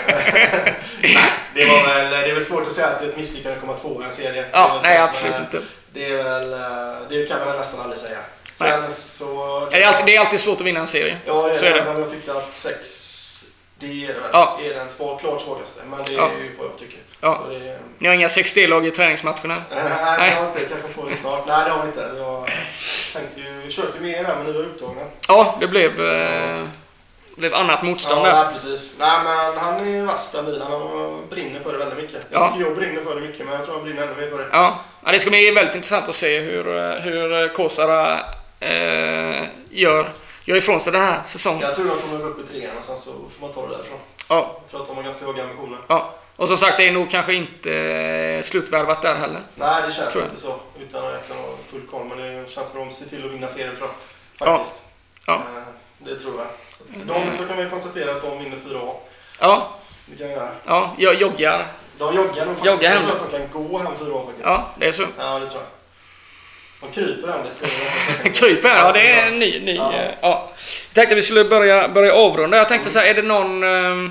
Nej, det var väl, det är väl svårt att säga att det är ett misslyckande att komma tvåa i en serie. Ja, nej, absolut inte. Det är väl, det kan man nästan aldrig säga. Sen nej. så... Det är, alltid, det är alltid svårt att vinna en serie. Ja, det är så det. Är det. Men jag tyckte att sex, det är det väl. Ja. är den svag, klart svagaste. Men det är ja. ju vad jag tycker. Ja. Så det är... Ni har inga sex D-lag i träningsmatcherna? Nej, nej. det har inte. Kanske får det snart. Nej, det har vi inte. Jag tänkte ju, kört ju med där, men nu var upptagna. Ja, det blev... Eh... Det blev annat motstånd ja, där. Ja, precis. Nej, men han är vass där Milan. Han brinner för det väldigt mycket. Jag ja. tycker jag brinner för det mycket, men jag tror han brinner ännu mer för det. Ja, ja det ska bli väldigt intressant att se hur, hur Kosara eh, gör, gör ifrån sig den här säsongen. Jag tror de kommer gå upp i trean och sen så får man ta det därifrån. Ja. Jag tror att de har ganska höga ambitioner. Ja. Och som sagt, det är nog kanske inte slutvärvat där heller. Nej, det känns inte så. Utan att jag har full koll. Men det känns som att de ser till att vinna serien, tror jag. Faktiskt. Ja. Eh, det tror jag. Så att de, då kan vi konstatera att de vinner fyra A. Ja. Det kan vi göra. Ja, jag joggar. De joggar nog faktiskt. Joggar jag hem. tror att de kan gå hem fyra A faktiskt. Ja, det är så. Ja, det tror jag. De kryper hem, det ska vi nästan Kryper, ja, det är en ny... ny ja. Ja. Jag tänkte vi skulle börja, börja avrunda. Jag tänkte mm. så här, är det någon eh,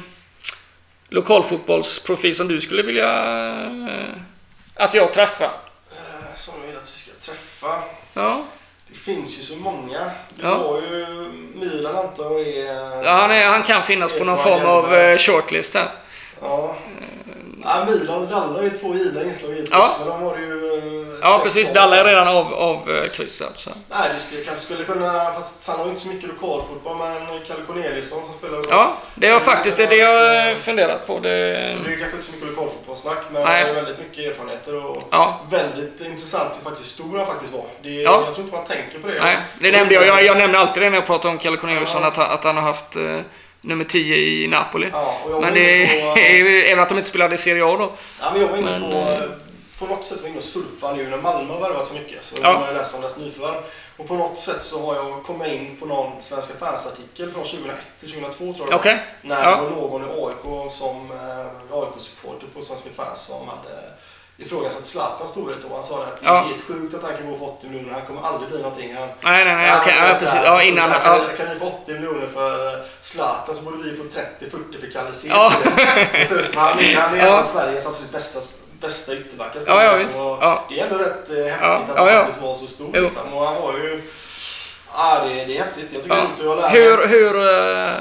lokalfotbollsprofil som du skulle vilja eh, att jag träffar? Eh, som du vill att du ska träffa? Ja. Det finns ju så många. Du ja. har ju Milan antar och är... Ja, han, är, han kan finnas på någon form av eh, shortlist här. Ja. Ja, Milan och Dalla är ju två givna inslag givetvis, ja. men de har ju... Eh, ja, precis. Dalla är redan av, av kryssad. Så. Nej, du skulle, kanske skulle kunna... Fast han har ju inte så mycket lokalfotboll, men Kalle Corneliusson som spelar... Ja, det har faktiskt det, det jag har funderat på. Det, det är kanske inte så mycket lokalfotbollsnack, men nej. han har väldigt mycket erfarenheter och ja. väldigt intressant hur faktiskt stor han faktiskt var. Det, ja. Jag tror inte man tänker på det. Nej, det nämnde jag. Jag, jag nämner alltid det när jag pratar om Kalle Corneliusson, ja. att, att han har haft... Eh, nummer tio i Napoli. Ja, men det på, är även att de inte spelade i Serie A då. Ja, men jag var inne men, på, på något sätt var inne och surfa nu när Malmö har värvat så mycket. Så ja. har jag läst om deras nyförvärv. Och på något sätt så har jag kommit in på någon Svenska fansartikel från tjugohundraett till tjugohundratvå tror jag. Okay. När ja. det var någon i A I K som eh, A I K-supporter på Svenska fans som hade ifrågasatt Zlatans storhet och han sa att det är ja. helt sjukt att han kan gå för åttio miljoner, han kommer aldrig bli någonting. Han, nej, nej, nej, ja, okej, okay. ja, precis. Ja, innan, här, ja. kan, kan vi få åttio miljoner för Zlatan så borde vi få trettio fyrtio för Kalle C. Ja. Så så han, han är en ja. av Sveriges absolut bästa, bästa ytterbackar. Ja, ja, visst. Ja. Det är ändå rätt eh, häftigt ja. att han ja, ja. faktiskt var så stor. Liksom. Och han var ju... Ja, det, det är häftigt. Jag tycker ja. det är roligt att lära hur, hur, uh,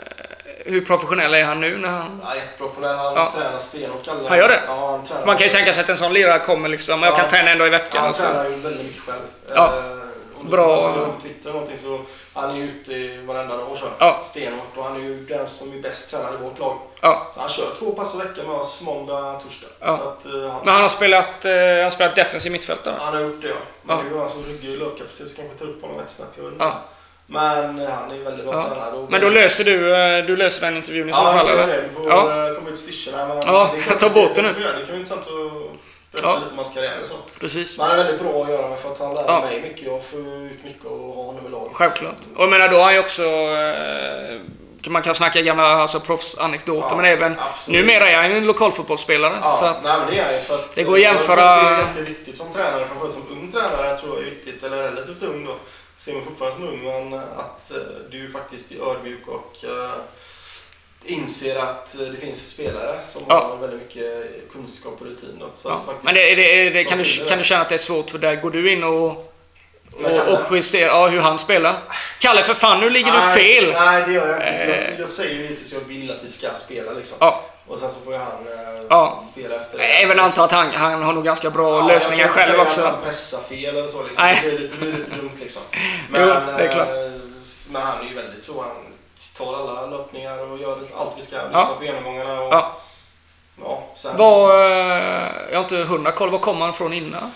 hur professionell är han nu? När han... Ja, jätteprofessionell. Han ja. tränar stenhårt. Han gör det? Ja, han tränar. För man kan ju tänka sig att en sån lirare kommer liksom, jag ja. kan träna en dag i veckan. Ja, han och så. tränar ju väldigt mycket själv. Ja. Eh, om bra. du följer på Twitter eller någonting så han är ju ute i varenda dag och kör ja. stenhårt och han är ju den som är bäst tränad i vårt lag. Ja. Så han kör två pass i veckan med oss måndag, torsdag. Ja. Så att, uh, han men han har spelat, uh, han har spelat defensiv mittfältare? Han har gjort det, ja. Men ja. det är ju han som ryggar i löpkapacitet så kanske tar upp honom ett snabbt. Ja. Men uh, han är väldigt bra ja. tränad. Och men då löser du, uh, du löser den intervjun i så ja, fall? Ja, eller? Du får ja. uh, komma ut stischerna. Men ja, jag ta båten nu. Det kan vara intressant att berätta ja. lite om hans karriär och sånt. Precis. Men han är väldigt bra att göra med för att han lär ja. mig mycket. Jag får ut mycket och ha honom i laget. Självklart. Och jag menar, då har han ju också... Eh, man kan snacka gamla alltså, proffsanekdoter, ja, men även... Absolut. Numera är han ju en lokalfotbollsspelare. Ja, så att nej, men det är ju så att... Det går att jämföra... Jag tror att det är ganska viktigt som tränare, framförallt som ung tränare tror jag är viktigt, eller relativt ung då. Ser man fortfarande som ung, men att uh, du faktiskt är ödmjuk och... Uh, inser att det finns spelare som ja. har väldigt mycket kunskap och rutin. Då, så ja. att faktiskt men det, det, det, kan, du, kan du känna att det är svårt för där går du in och, och, och justerar ja, hur han spelar? Kalle, för fan, nu ligger nej, du fel! Nej, det gör jag inte. Jag, jag säger ju inte så jag vill att vi ska spela liksom. Ja. Och sen så får jag han äh, ja. spela efter det. Även antar att han, han har nog ganska bra ja, lösningar själv också. Jag kan inte säga att han pressar fel eller så liksom. Nej. Det blir lite, blir lite dumt liksom. Men, jo, det är klart. Äh, men han är ju väldigt så... Han, tar alla löpningar och gör allt vi ska. Lyssna ja. på genomgångarna och... Ja. Ja, sen... Var, jag har inte hundra koll. Var kom han från innan?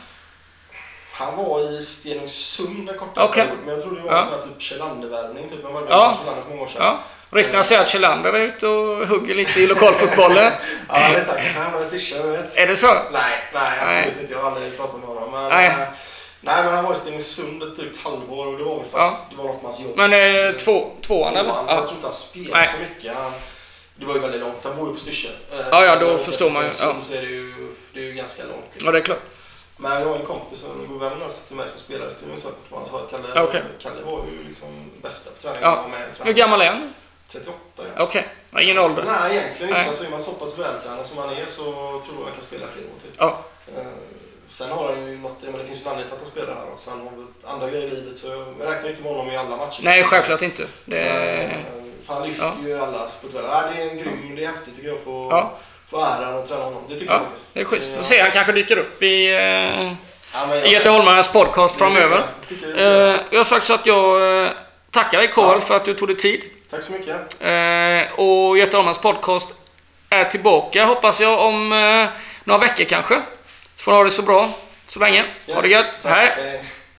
Han var i Stenungsund en kort okay. period. Men jag tror det var ja. en sån här typ Kjellander-värvning. Typ. Man var ja. Kjellander för många år sedan. Ja. Ryktena säger att Kjellander är ute och hugger lite i lokalfotbollen. ja, jag vet inte. Kanske han var i Stisha, jag vet. Är det så? Nej, nej absolut nej. inte. Jag har aldrig pratat med honom. Men, nej. Äh, nej, men han var i Stenungsund ett drygt halvår och det var väl för att ja. det var något med hans jobb. Men eh, två, tvåan eller? Ja. Jag tror inte han spelade så mycket. Han, det var ju väldigt långt. Han bor ju på Styrsö. Ja, ja, då förstår man ju. Ja. Så är det ju, det är ju ganska långt. Liksom. Ja, det är klart. Men jag har en kompis och en god vän till mig som spelade i Stenungsund. Och han sa att Kalle, okay. Kalle var ju liksom bästa på träningen. Ja. Hur gammal är han? trettioåtta, ja. Okej, okay. Ingen ålder? Nej, egentligen inte. Nej. Alltså, är man så pass vältränad som han är så tror jag han kan spela fler år till. Ja. Uh, sen har han ju något, men det finns ju en anledning att han spelar här också. Han har väl andra grejer i livet så jag räknar inte med honom i alla matcher. Nej, självklart inte. Det... Uh, för han lyfter ja. ju alla på ett väldigt... Nej, det är en grym, det är häftigt tycker jag att få, ja. få äran och träna honom. Det tycker ja. jag faktiskt. Det är schysst. Uh, ja. Se, han kanske dyker upp i... Uh... Ja, men jag, i Göte Holmarnas podcast framöver. Jag, jag, uh, jag har sagt så att jag uh, tackar dig Karl ja. för att du tog dig tid. Tack så mycket. Uh, och Göte Holmarnas podcast är tillbaka, hoppas jag, om uh, några veckor kanske. Så får ni ha det så bra så länge. Yes, ha det gött. Hej.